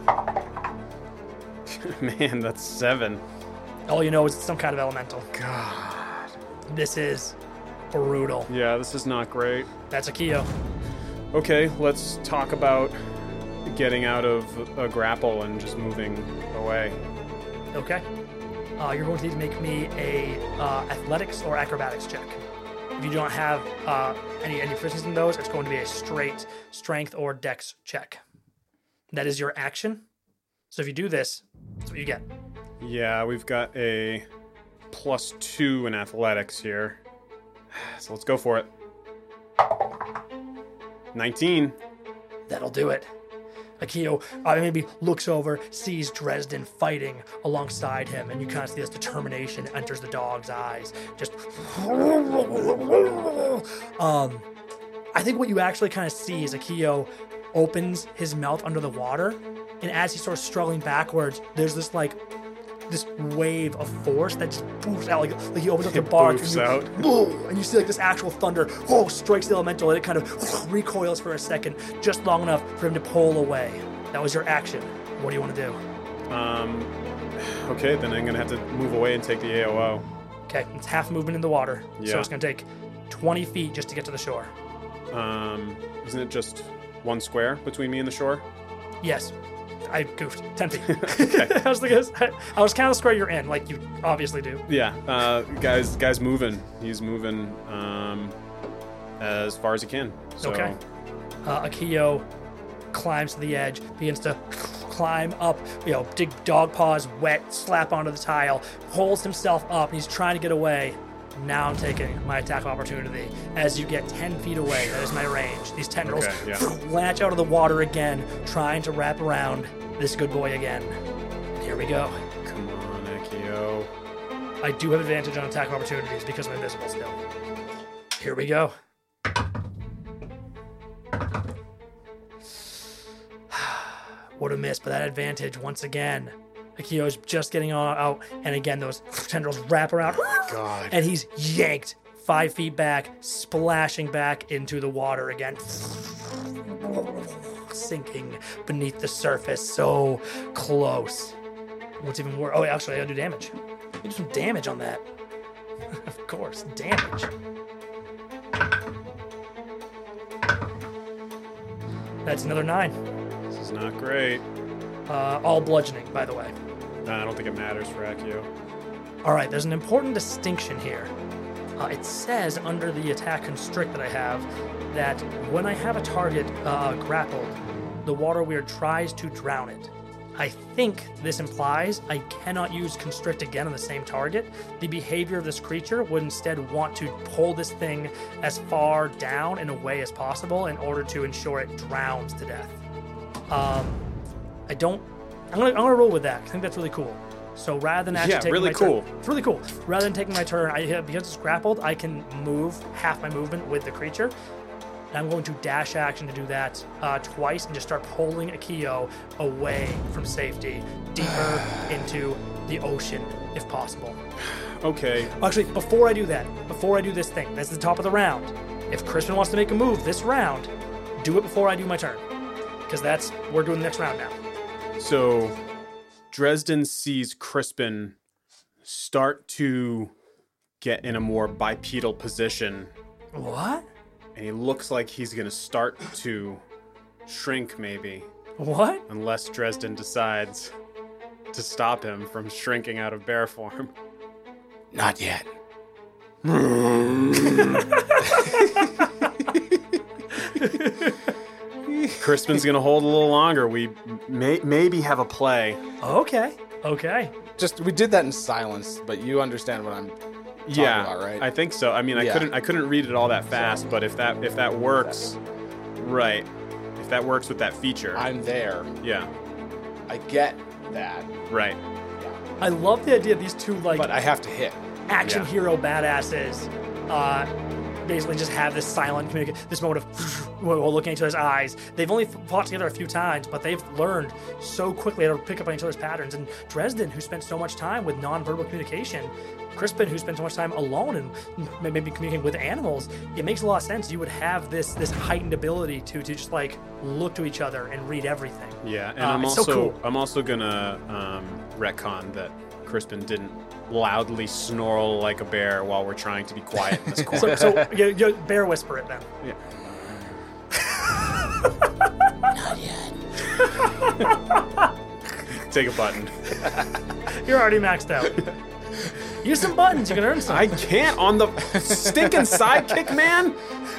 Man, that's seven. All you know is it's some kind of elemental. God. This is brutal. Yeah, this is not great. That's a Kyo. Okay, let's talk about getting out of a grapple and just moving away. Okay. Uh, you're going to need to make me a uh, athletics or acrobatics check. If you don't have uh, any any proficiency in those, it's going to be a straight strength or dex check. That is your action. So if you do this, that's what you get. Yeah, we've got a plus two in athletics here. So let's go for it. nineteen. That'll do it. Akio uh, maybe looks over, sees Dresden fighting alongside him, and you kind of see this determination enters the dog's eyes. Just, um, I think what you actually kind of see is Akio opens his mouth under the water, and as he starts struggling backwards, there's this like this wave of force that just poofs out, like, like he opens up the It bark, poofs and you, out. boom, and you see like this actual thunder, oh, strikes the elemental, and it kind of recoils for a second, just long enough for him to pull away. That was your action. What do you want to do? Um, okay, then I'm gonna have to move away and take the A O O. Okay, it's half movement in the water, so Yeah. it's gonna take twenty feet just to get to the shore. Um, isn't it just one square between me and the shore? Yes. I goofed. ten feet. I was thinking, I was kind of square you're in, like you obviously do. Yeah, uh, guys, guys moving. He's moving um, as far as he can. So, Okay. Uh, Akio climbs to the edge, begins to climb up, you know, dig dog paws wet, slap onto the tile, pulls himself up, and he's trying to get away. Now I'm taking my attack opportunity. As you get ten feet away, that is my range. These tendrils Okay, yeah. latch out of the water again, trying to wrap around this good boy again. And here we go. Come on, Akio. I do have advantage on attack opportunities because I'm invisible still. Here we go. What a miss, but that advantage once again. Akio's just getting on out, and again those tendrils wrap around. God. And he's yanked five feet back, splashing back into the water again. Sinking beneath the surface, so close. What's even worse? Oh, actually, I gotta do damage. You do some damage on that. Of course, damage. That's another nine. This is not great. Uh, all bludgeoning, by the way. No, I don't think it matters for Akio. All right, there's an important distinction here. Uh, it says under the attack constrict that I have that when I have a target uh, grappled, the water weird tries to drown it. I think this implies I cannot use constrict again on the same target. The behavior of this creature would instead want to pull this thing as far down and away as possible in order to ensure it drowns to death. Um, I don't. I'm gonna, I'm gonna roll with that. I think that's really cool. So rather than actually Yeah, taking really my cool. turn, it's really cool. Rather than taking my turn, I because it's grappled, I can move half my movement with the creature. And I'm going to dash action to do that uh, twice and just start pulling Akio away from safety, deeper into the ocean, if possible. Okay. Actually, before I do that, before I do this thing, this is the top of the round. If Crispin wants to make a move this round, do it before I do my turn, because that's we're doing the next round now. So Dresden sees Crispin start to get in a more bipedal position, What? and he looks like he's going to start to shrink, maybe, What? unless Dresden decides to stop him from shrinking out of bear form. Not yet. Crispin's going to hold a little longer. We may maybe have a play. Okay. Okay. Just we did that in silence, but you understand what I'm talking Yeah, about, right? I think so. I mean, I Yeah. couldn't I couldn't read it all that fast, but if that if that works, right? If that works with that feature, I'm there. yeah, I get that, right. I love the idea of these two like but I have to hit. action Yeah. hero badasses. Uh, basically just have this silent communication, this moment of while looking at each other's eyes. They've only fought together a few times, but they've learned so quickly how to pick up on each other's patterns. And Dresden, who spent so much time with nonverbal communication, Crispin, who spent so much time alone and maybe communicating with animals, it makes a lot of sense. You would have this this heightened ability to to just like look to each other and read everything. Yeah, and Uh, I'm it's so also cool. I'm also gonna um, retcon that Crispin didn't loudly snarl like a bear while we're trying to be quiet in this corner. So, so you, you bear whisper it then. Not yet. Take a button. You're already maxed out. Use some buttons. You can earn some. I can't on the stinking sidekick, man.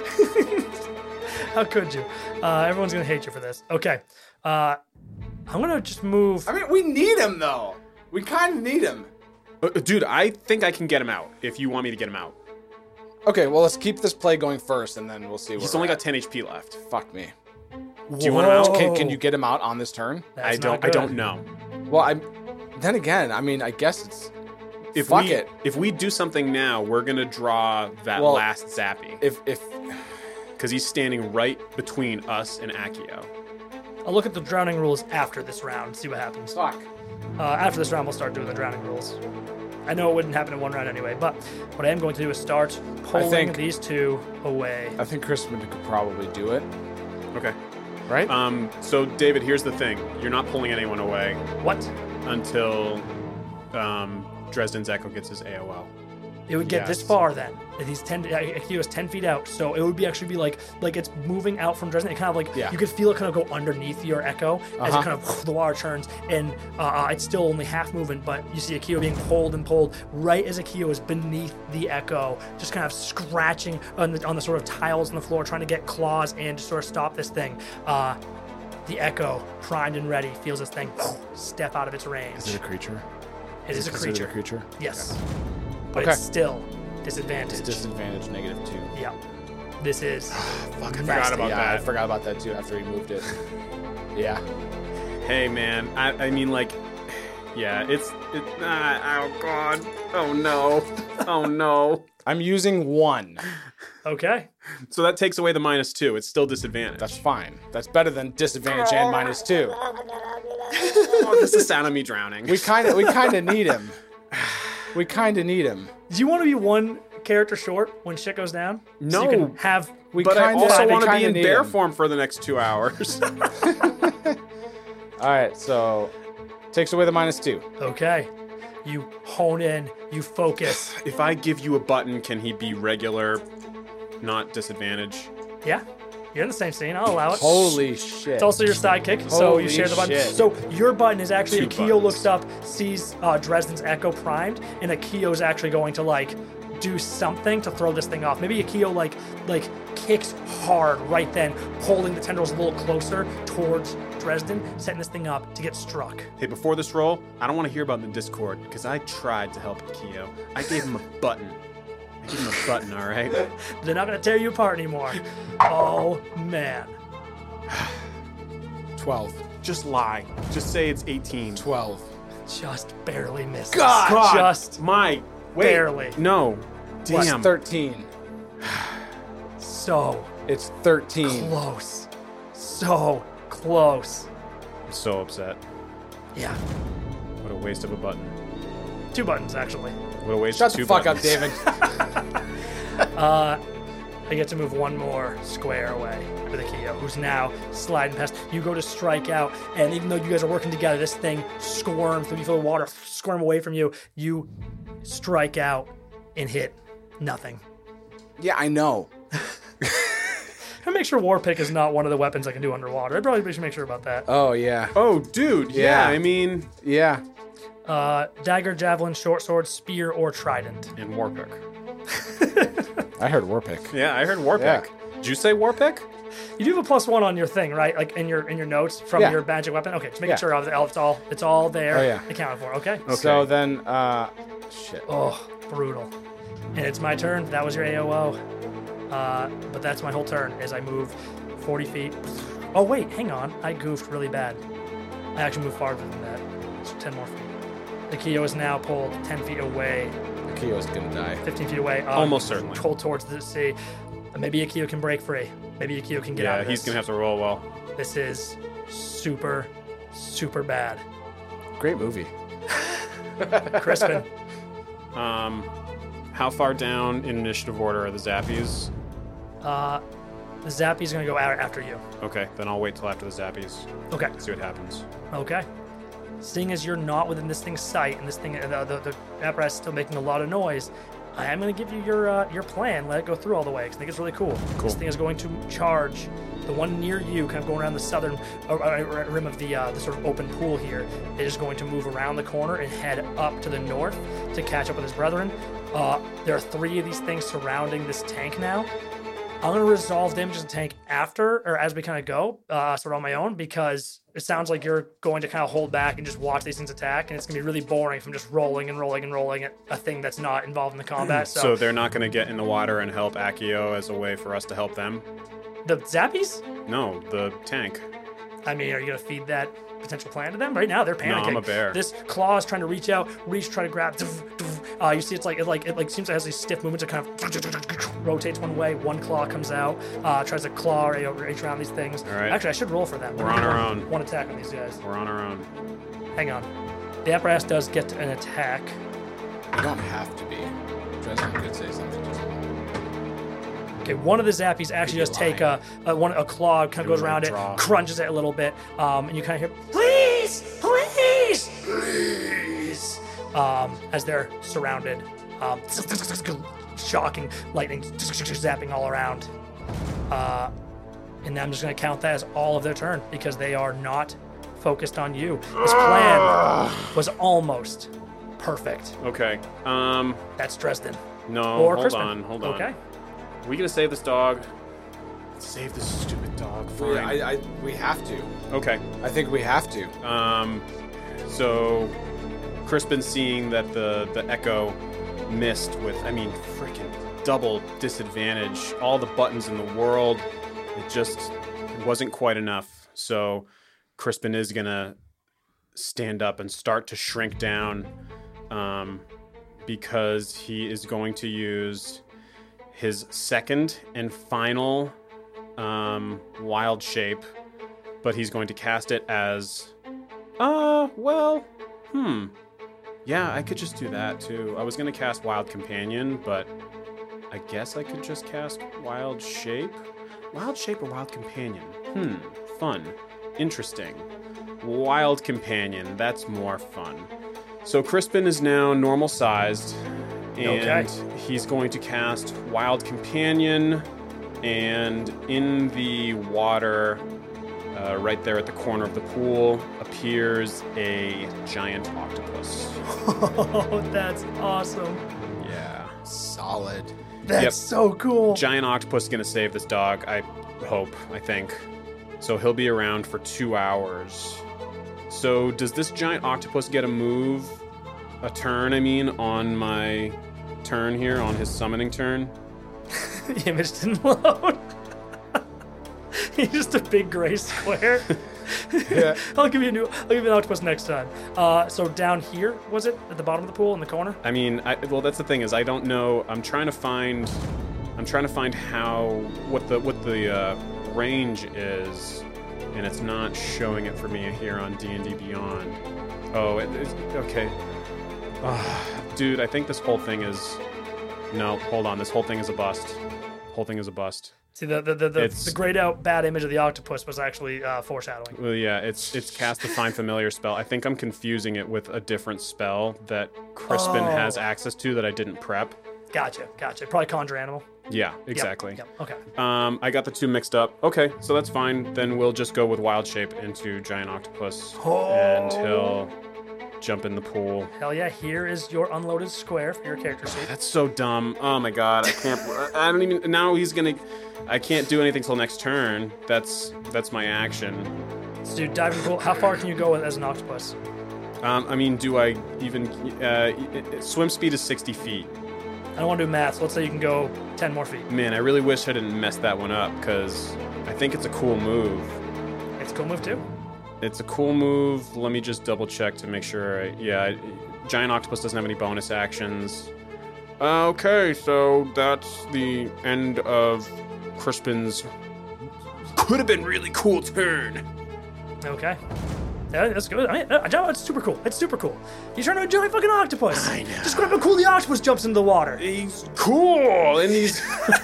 How could you? Uh, everyone's gonna hate you for this. Okay. Uh, I'm gonna just move. I mean, we need him though. We kind of need him. Uh, dude, I think I can get him out if you want me to get him out. Okay, well let's keep this play going first, and then we'll see. Where He's we're only at. got ten H P left. Fuck me. Do you want him out? Can, can you get him out on this turn? That's I not don't. I good. don't know. Well, I. Then again, I mean, I guess it's. If Fuck we it. if we do something now, we're gonna draw that Well- last Zappy If if because he's standing right between us and Akio. I'll look at the drowning rules after this round. See what happens. Uh, fuck. after this round, we'll start doing the drowning rules. I know it wouldn't happen in one round anyway, but what I am going to do is start pulling think- these two away. I think Crispin could probably do it, Okay. right? Um. So David, here's the thing: you're not pulling anyone away What? until um, Dresden's Echo gets his A O L. It would get this Yes. far then. If he's ten, Akio is ten feet out, so it would be actually be like like it's moving out from Dresden. It kind of like Yeah. you could feel it kind of go underneath your Echo as Uh-huh. it kind of the water turns, and uh, uh, it's still only half movement, but you see Akio being pulled and pulled right as Akio is beneath the Echo, just kind of scratching on the on the sort of tiles on the floor, trying to get claws in to sort of stop this thing. Uh, the Echo, primed and ready, feels this thing step out of its range. Is it a creature? It is a Considered creature. A creature. Yes, but Okay. it's still disadvantage. Disadvantage negative two. Yeah. This is Fuck, I nasty. forgot about yeah, I that. forgot about that too after he moved it. Yeah. Hey, man. I, I mean, like, yeah, it's it. Ah, oh God. Oh no. Oh no. I'm using one. Okay. So that takes away the minus two. It's still disadvantage. That's fine. That's better than disadvantage and minus two. Oh, this is the sound of me drowning. We kind of we kind of need him. We kind of need him. Do you want to be one character short when shit goes down? So No. you can have. We but I kinda- also we want to be kinda in need bear him. form for the next two hours. All right, so takes away the minus two. Okay. You hone in. You focus. If I give you a button, can he be regular, not disadvantage? Yeah. You're in the same scene. I'll allow it. Holy shit! It's also your sidekick, so Holy you share the button. shit. So your button is actually Two Akio buttons. looks up, sees uh, Dresden's Echo primed, and Akio's actually going to like do something to throw this thing off. Maybe Akio like like kicks hard right then, pulling the tendrils a little closer towards Dresden. Dresden setting this thing up to get struck. Hey, before this roll, I don't want to hear about the Discord, because I tried to help Akio. I gave him a button. I gave him a button, all right? They're not going to tear you apart anymore. Oh, man. twelve. Just lie. Just say it's eighteen. twelve. Just barely missed. God! Just My... Wait. barely. No. It's Damn. thirteen. So It's thirteen. close. So close. I'm so upset. Yeah. What a waste of a button. Two buttons, actually. What a waste Shut of two the fuck buttons. up, David. Uh, I get to move one more square away with Akio, who's now sliding past. You go to strike out, and even though you guys are working together, this thing squirms through. You feel the water squirm away from you. You strike out and hit nothing. Yeah, I know. I make sure War Pick is not one of the weapons I can do underwater. I probably should make sure about that. Oh, yeah. Oh, dude. Yeah, Yeah. I mean... Yeah. Uh, dagger, javelin, short sword, spear, or trident. And Warpick. I heard Warpick. Yeah, I heard Warpick. Yeah. Did you say Warpick? You do have a plus one on your thing, right? Like in your in your notes from Yeah. your magic weapon. Okay, just making Yeah. sure it's all it's all there. Oh, yeah. Accounted for. Okay. So then, uh, shit. Oh, brutal. And it's my turn. That was your A O O. Uh, but that's my whole turn as I move forty feet. Oh, wait, hang on. I goofed really bad. I actually moved farther than that. So ten more feet. Akio is now pulled ten feet away, Akio's gonna die. fifteen feet away. Um, Almost certainly. Pulled towards the sea. Maybe Akio can break free. Maybe Akio can get out Yeah, of he's this. going to have to roll well. This is super, super bad. Great movie. Crispin. Um, how far down in initiative order are the Zappies? Uh, the Zappy's gonna go out after you. Okay, then I'll wait till after the Zappies. Okay. See what happens. Okay. Seeing as you're not within this thing's sight and this thing, the, the, the apparatus is still making a lot of noise, I am going to give you your uh, your plan. Let it go through all the way because I think it's really cool. Cool. This thing is going to charge the one near you, kind of going around the southern uh, uh, rim of the uh, the sort of open pool here. It is going to move around the corner and head up to the north to catch up with his brethren. Uh, there are three of these things surrounding this tank now. I'm going to resolve damage to the tank after, or as we kind of go, uh, sort of on my own, because it sounds like you're going to kind of hold back and just watch these things attack, and it's going to be really boring from just rolling and rolling and rolling at a thing that's not involved in the combat. So, So they're not going to get in the water and help Akio as a way for us to help them? the Zappies? No, the tank. I mean, are you going to feed that potential plan to them? Right now, they're panicking. I'm a bear. This claw is trying to reach out, reach, try to grab. Uh, you see, it's like it like it like seems like it has these stiff movements. It kind of rotates one way. One claw comes out, uh, tries to claw you know, reach around these things. All right. Actually, I should roll for them. We're on our One- own. One attack on these guys. We're on our own. Hang on. The apparatus does get an attack. You don't have to be. Dresden could say something just Okay, one of the Zappies actually does take a, a one a claw, kind of goes around it, draw. crunches it a little bit, um, and you kind of hear, please, please, please, um, as they're surrounded, um, shocking lightning zapping all around. Uh, and I'm just going to count that as all of their turn because they are not focused on you. This plan was almost perfect. Okay. Um, That's Dresden. no, Or hold Crispin. on, hold on. Okay. We gonna save this dog? Save this stupid dog. Fine. I, I, we have to. Okay. I think we have to. Um, so Crispin seeing that the the echo missed with, I mean, freaking double disadvantage, all the buttons in the world, it just wasn't quite enough. So Crispin is gonna stand up and start to shrink down, um, because he is going to use his second and final um, wild shape, but he's going to cast it as, uh, well, hmm. Yeah, I could just do that too. I was going to cast Wild Companion, but I guess I could just cast Wild Shape? Wild Shape or Wild Companion? Hmm, fun. Interesting. Wild Companion, that's more fun. So Crispin is now normal sized. And Okay. he's going to cast Wild Companion, and in the water, uh, right there at the corner of the pool, appears a giant octopus. Oh, that's awesome. Yeah. Solid. That's Yep. so cool. Giant octopus is going to save this dog, I hope, I think. So he'll be around for two hours. So does this giant octopus get a move, a turn, I mean, on my turn here, on his summoning turn? The image didn't load. He's just a big gray square. Yeah. I'll give you a new. I'll give you an octopus next time. Uh, so down here was it at the bottom of the pool in the corner? I mean, I, well, that's the thing is I don't know. I'm trying to find. I'm trying to find how what the what the uh, range is, and it's not showing it for me here on D and D Beyond. Oh, it, it's okay. Uh, dude, I think this whole thing is. No, hold on. This whole thing is a bust. Whole thing is a bust. See, the the the, the, It's- the grayed out bad image of the octopus was actually uh, foreshadowing. Well, yeah, it's it's cast the Find Familiar spell. I think I'm confusing it with a different spell that Crispin Oh. has access to that I didn't prep. Gotcha, gotcha. Probably conjure animal. Yeah, Yep, exactly. Yep. Okay. Um, I got the two mixed up. Okay, so that's fine. Then we'll just go with Wild Shape into Giant Octopus, and he'll jump in the pool. Hell yeah! Here is your unloaded square for your character sheet. That's so dumb. Oh my god, I can't. I don't even. Now he's gonna. I can't do anything till next turn. That's that's my action. So dude, dive in the pool. How far can you go as an octopus? Um, I mean, do I even? Uh, swim speed is sixty feet. I don't want to do math, so let's say you can go ten more feet. Man, I really wish I didn't mess that one up because I think it's a cool move. It's a cool move too. It's a cool move. Let me just double check to make sure. I, yeah, Giant Octopus doesn't have any bonus actions. Uh, okay, so that's the end of Crispin's could have been really cool turn. Okay. Yeah, that's good. I mean, uh, it's super cool. It's super cool. He's trying to a giant fucking octopus. I know. Just grab how cool the octopus jumps into the water. He's cool, and he's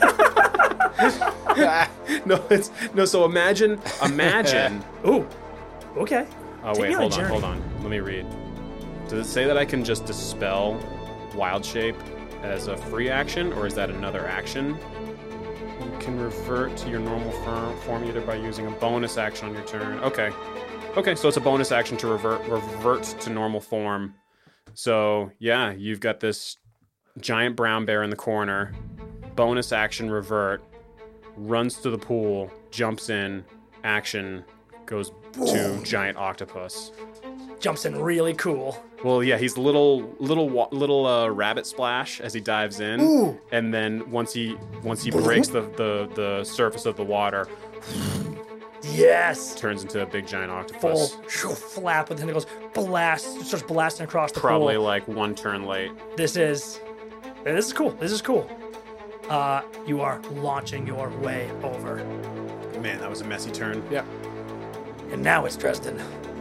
no, it's no. So imagine, imagine. Ooh. Okay. Oh Take wait, me on a hold on, journey. hold on. Let me read. Does it say that I can just dispel Wild Shape as a free action, or is that another action? You can revert to your normal form, form either by using a bonus action on your turn. Okay. Okay, so it's a bonus action to revert revert to normal form. So yeah, you've got this giant brown bear in the corner. Bonus action revert, runs to the pool, jumps in, action, goes to giant octopus. Jumps in really cool. Well, yeah, he's little, little, wa- little uh, rabbit splash as he dives in, Ooh. and then once he once he breaks the, the the surface of the water, Yes. turns into a big giant Full octopus. shoo, flap, and then it goes blast, starts blasting across the Probably pool. like one turn late. This is, this is cool. This is cool. Uh, you are launching your way over, Man, that was a messy turn. Yeah. and now it's Dresden.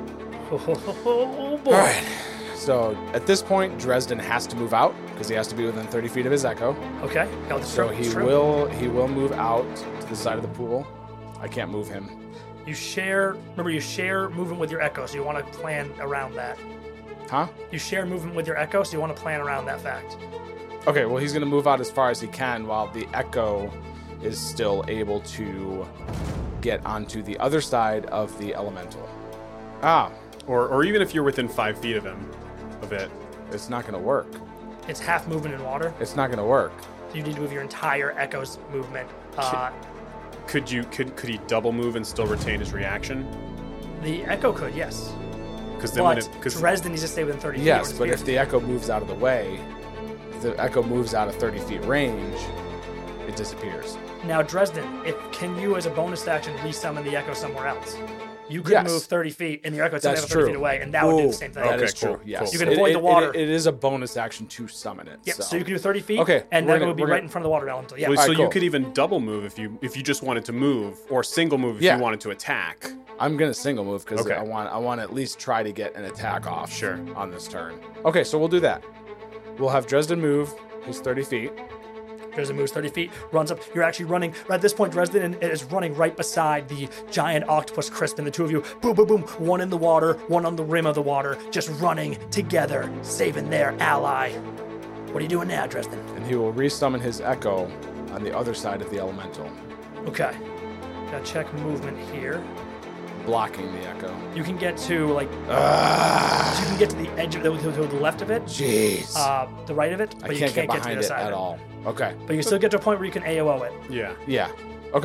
Oh boy. All right. So at this point, Dresden has to move out because he has to be within thirty feet of his echo. Okay. Oh, this is So true. he It's true. will he will move out to the side of the pool. I can't move him. You share. Remember, you share movement with your echo, so you want to plan around that. Huh? You share movement with your echo, so you want to plan around that fact. Okay, well, he's going to move out as far as he can while the Echo is still able to get onto the other side of the elemental. Ah, Or or even if you're within five feet of him, of it. it's not going to work. It's half movement in water. It's not going to work. So you need to move your entire echo's movement. Uh, Could you could could he double move and still retain his reaction? the echo could, yes. Because then when But it because Dresden needs to stay within thirty feet. Yes, or but it's if the Echo moves out of the way, if the Echo moves out of thirty feet range, it disappears. Now, Dresden, if can you, as a bonus action, resummon the echo somewhere else? You could Yes. move thirty feet, and your echo is That's thirty true. feet away, and that would do Ooh, the same thing. That Okay, is true. cool, Yes, cool. You can It- avoid it- the water. It, it is a bonus action to summon it. Yep. So, So. you can do thirty feet. Okay, And we're that gonna- would be we're right gonna- in front of the water elemental. Yeah. Well, All so right, you cool. could even double move if you if you just wanted to move, or single move if Yeah. you wanted to attack. I'm gonna single move because Okay. I want I want to at least try to get an attack off. Sure. On this turn. Okay, so we'll do that. We'll have Dresden move his thirty feet. Dresden moves thirty feet, runs up. You're actually running. At this point, Dresden is running right beside the giant octopus Crispin. The two of you, boom, boom, boom, one in the water, one on the rim of the water, just running together, saving their ally. What are you doing now, Dresden? And he will resummon his Echo on the other side of the elemental, Okay. Gotta check movement here. blocking the Echo. You can get to, like, you can get to the edge of the, to, to the left of it, Jeez. uh, the right of it, but I you can't, can't get get to the behind other it side at of it. all. Okay. But you still get to a point where you can A O O it. Yeah. Yeah. Okay.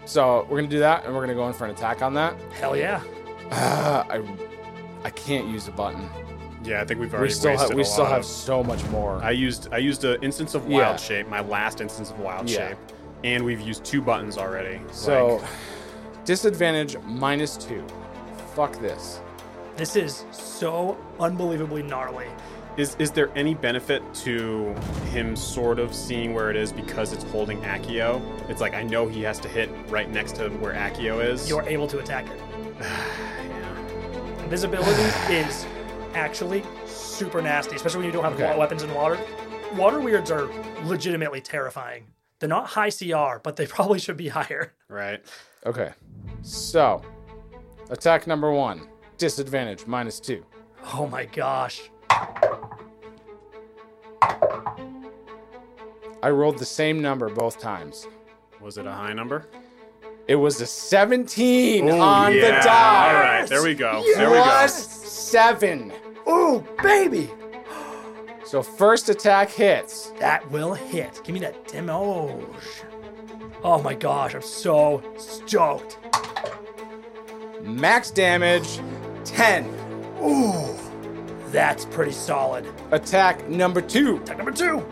So we're gonna do that, and we're gonna go in for an attack on that. Hell yeah. Uh, I, I can't use a button. Yeah, I think we've already We still wasted have we a still lot have of- so much more. I used I used an instance of wild Yeah. shape, my last instance of wild Yeah. shape, and we've used two buttons already. so Like, disadvantage minus two. Fuck this. This is so unbelievably gnarly. is is there any benefit to him sort of seeing where it is because it's holding Accio? It's like I know he has to hit right next to where Accio is. You're able to attack it. yeah. Invisibility is actually super nasty, especially when you don't have Okay. wa- weapons in water. Water weirds are legitimately terrifying. They're not high C R, but they probably should be higher. Right. Okay. So attack number one. Disadvantage minus two. Oh my gosh. I rolled the same number both times. Was it a high number? It was a seventeen Oh, on yeah. the die. All right, there we go. There we go. Plus seven. Oh, baby. So first attack hits. That will hit. Give me that damage. Oh my gosh, I'm so stoked. Max damage, ten. Ooh, that's pretty solid. Attack number two. Attack number two.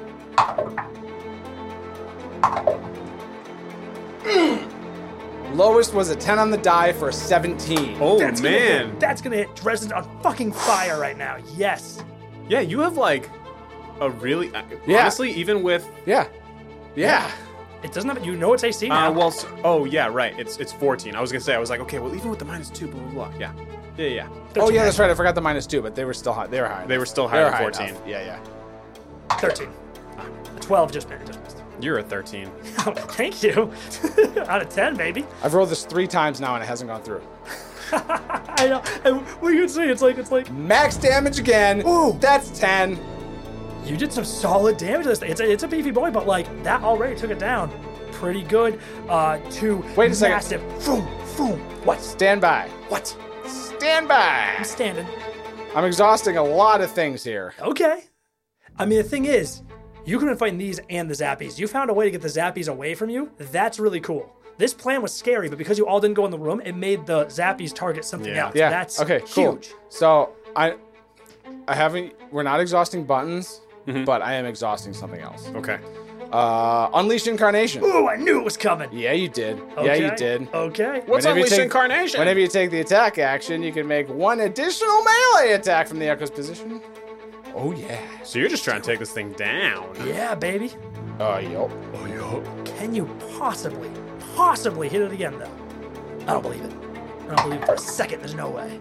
Lowest was a ten on the die for a seventeen. Oh That's gonna man. hit. That's gonna hit. Dresden's on fucking fire right now. Yes. Yeah, you have like a really Yeah. honestly even with Yeah. Yeah. It doesn't have. You know it's A C now. uh well s oh yeah, right. It's it's fourteen. I was going to say I was like, okay, well even with the minus two blah blah blah. Yeah. Yeah, yeah. Oh yeah, that's right. I forgot the minus two, but they were still high. They were high. They were still They higher were than high fourteen. enough. Yeah, yeah. thirteen. A twelve just missed. Just missed. You're a thirteen. Oh, thank you. Out of ten, baby. I've rolled this three times now and it hasn't gone through. I know. And what you can see, it's like it's like Max damage again. Ooh. That's ten. you did some solid damage to this thing. It's a, it's a beefy boy, but like that already took it down pretty good. Uh, two Wait a second. massive. Boom, boom. What? Stand by. What? Stand by. I'm standing. I'm exhausting a lot of things here. Okay. I mean, the thing is, you could have been fighting these and the Zappies. You found a way to get the Zappies away from you. That's really cool. This plan was scary, but because you all didn't go in the room, it made the Zappies target something Yeah. else. Yeah. That's okay. Cool. huge. So I, I haven't. We're not exhausting buttons, but I am exhausting something else. Okay. Uh, Unleash Incarnation. Ooh, I knew it was coming. Yeah, you did. Okay. Yeah, you did. Okay. What's Whenever you Unleash take- Incarnation? Whenever you take the attack action, you can make one additional melee attack from the Echo's position. Oh yeah. So you're just trying to take this thing down. Yeah, baby. Oh yup. Oh yo. Can you possibly, possibly hit it again, though? I don't believe it. I don't believe it for a second. There's no way.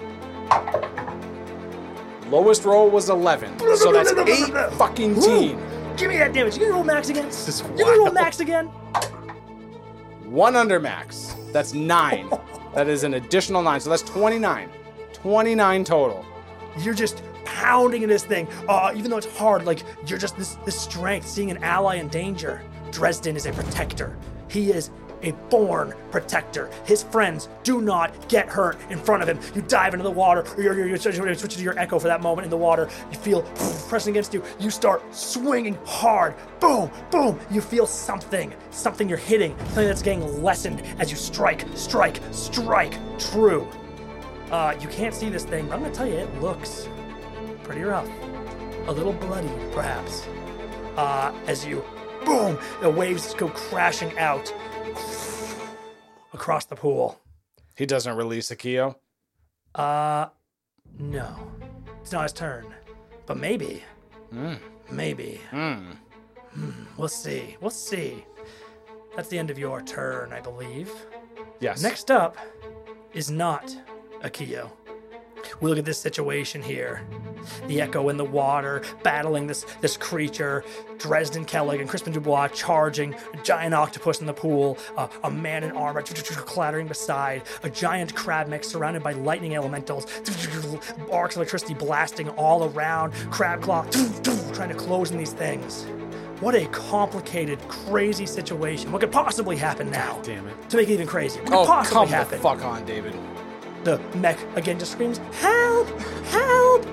Lowest roll was eleven, so that's eight fucking teen. Give me that damage. You gonna roll max again? This is You gonna roll wild. max again? One under max. That's nine. That is an additional nine, so that's twenty-nine. twenty-nine total. You're just pounding in this thing. Uh, even though it's hard, like you're just this this strength, seeing an ally in danger. Dresden is a protector. He is a born protector. His friends do not get hurt in front of him. You dive into the water, or you're, you're, you're switching to your echo for that moment in the water. You feel pressing against you. You start swinging hard. Boom, boom. You feel something, something you're hitting, something that's getting lessened as you strike, strike, strike. True. Uh, you can't see this thing, but I'm gonna tell you, it looks pretty rough. A little bloody, perhaps. Uh, as you, boom, the waves go crashing out across the pool. He doesn't release Akio. Uh, no. It's not his turn. But maybe. Mm. Maybe. Mm. We'll see. We'll see. That's the end of your turn, I believe. Yes. Next up is not Akio. We look at this situation here. The Echo in the water, battling this this creature. Dresden Kellig and Crispin Dubois charging. A giant octopus in the pool. Uh, a man in armor clattering beside. A giant crab mix surrounded by lightning elementals. Arcs of electricity blasting all around. Crab claw trying to close in these things. What a complicated, crazy situation. What could possibly happen now? Damn it. To make it even crazier. What could Oh, possibly come happen? the fuck on, David. The mech again just screams, "Help! Help!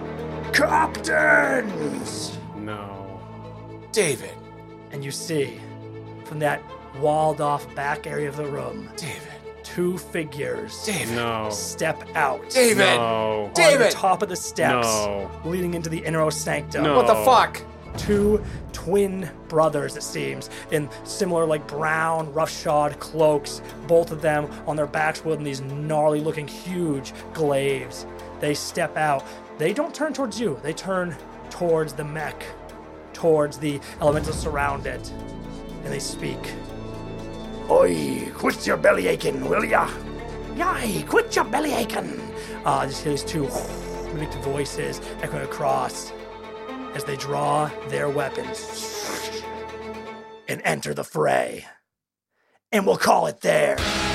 Captains!" No. David. And you see, from that walled off back area of the room, David. two figures No. step out David. No. on the David. top of the steps No. leading into the innermost sanctum. No. What the fuck? Two twin brothers, it seems, in similar, like, brown, roughshod cloaks, both of them on their backs wielding these gnarly looking huge glaives. They step out. They don't turn towards you, they turn towards the mech, towards the elementals around it, and they speak. Oi, quit your belly aching, will ya? Yay, quit your belly aching! Uh, just hear these two mimicked voices echoing across as they draw their weapons and enter the fray. And we'll call it there.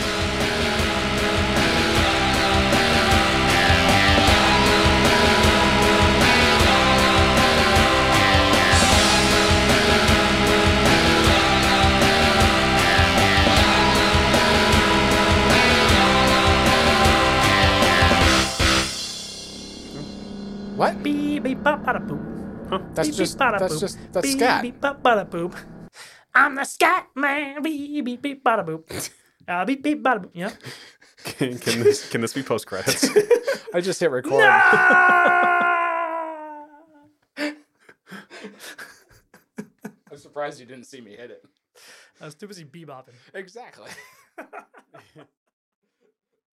What? Beep, beep, bop, bada, boop. That's Beep, just beep, bada, that's boop. just that's Beep, scat. beep, bop, bada, boop. I'm the scat man. Beep, beep, beep, bada, boop. Uh, beep, beep, bada, boop. Yeah. Can, can this can this be post credits? I just hit record. I'm surprised you didn't see me hit it. I was too busy bebopping. Exactly.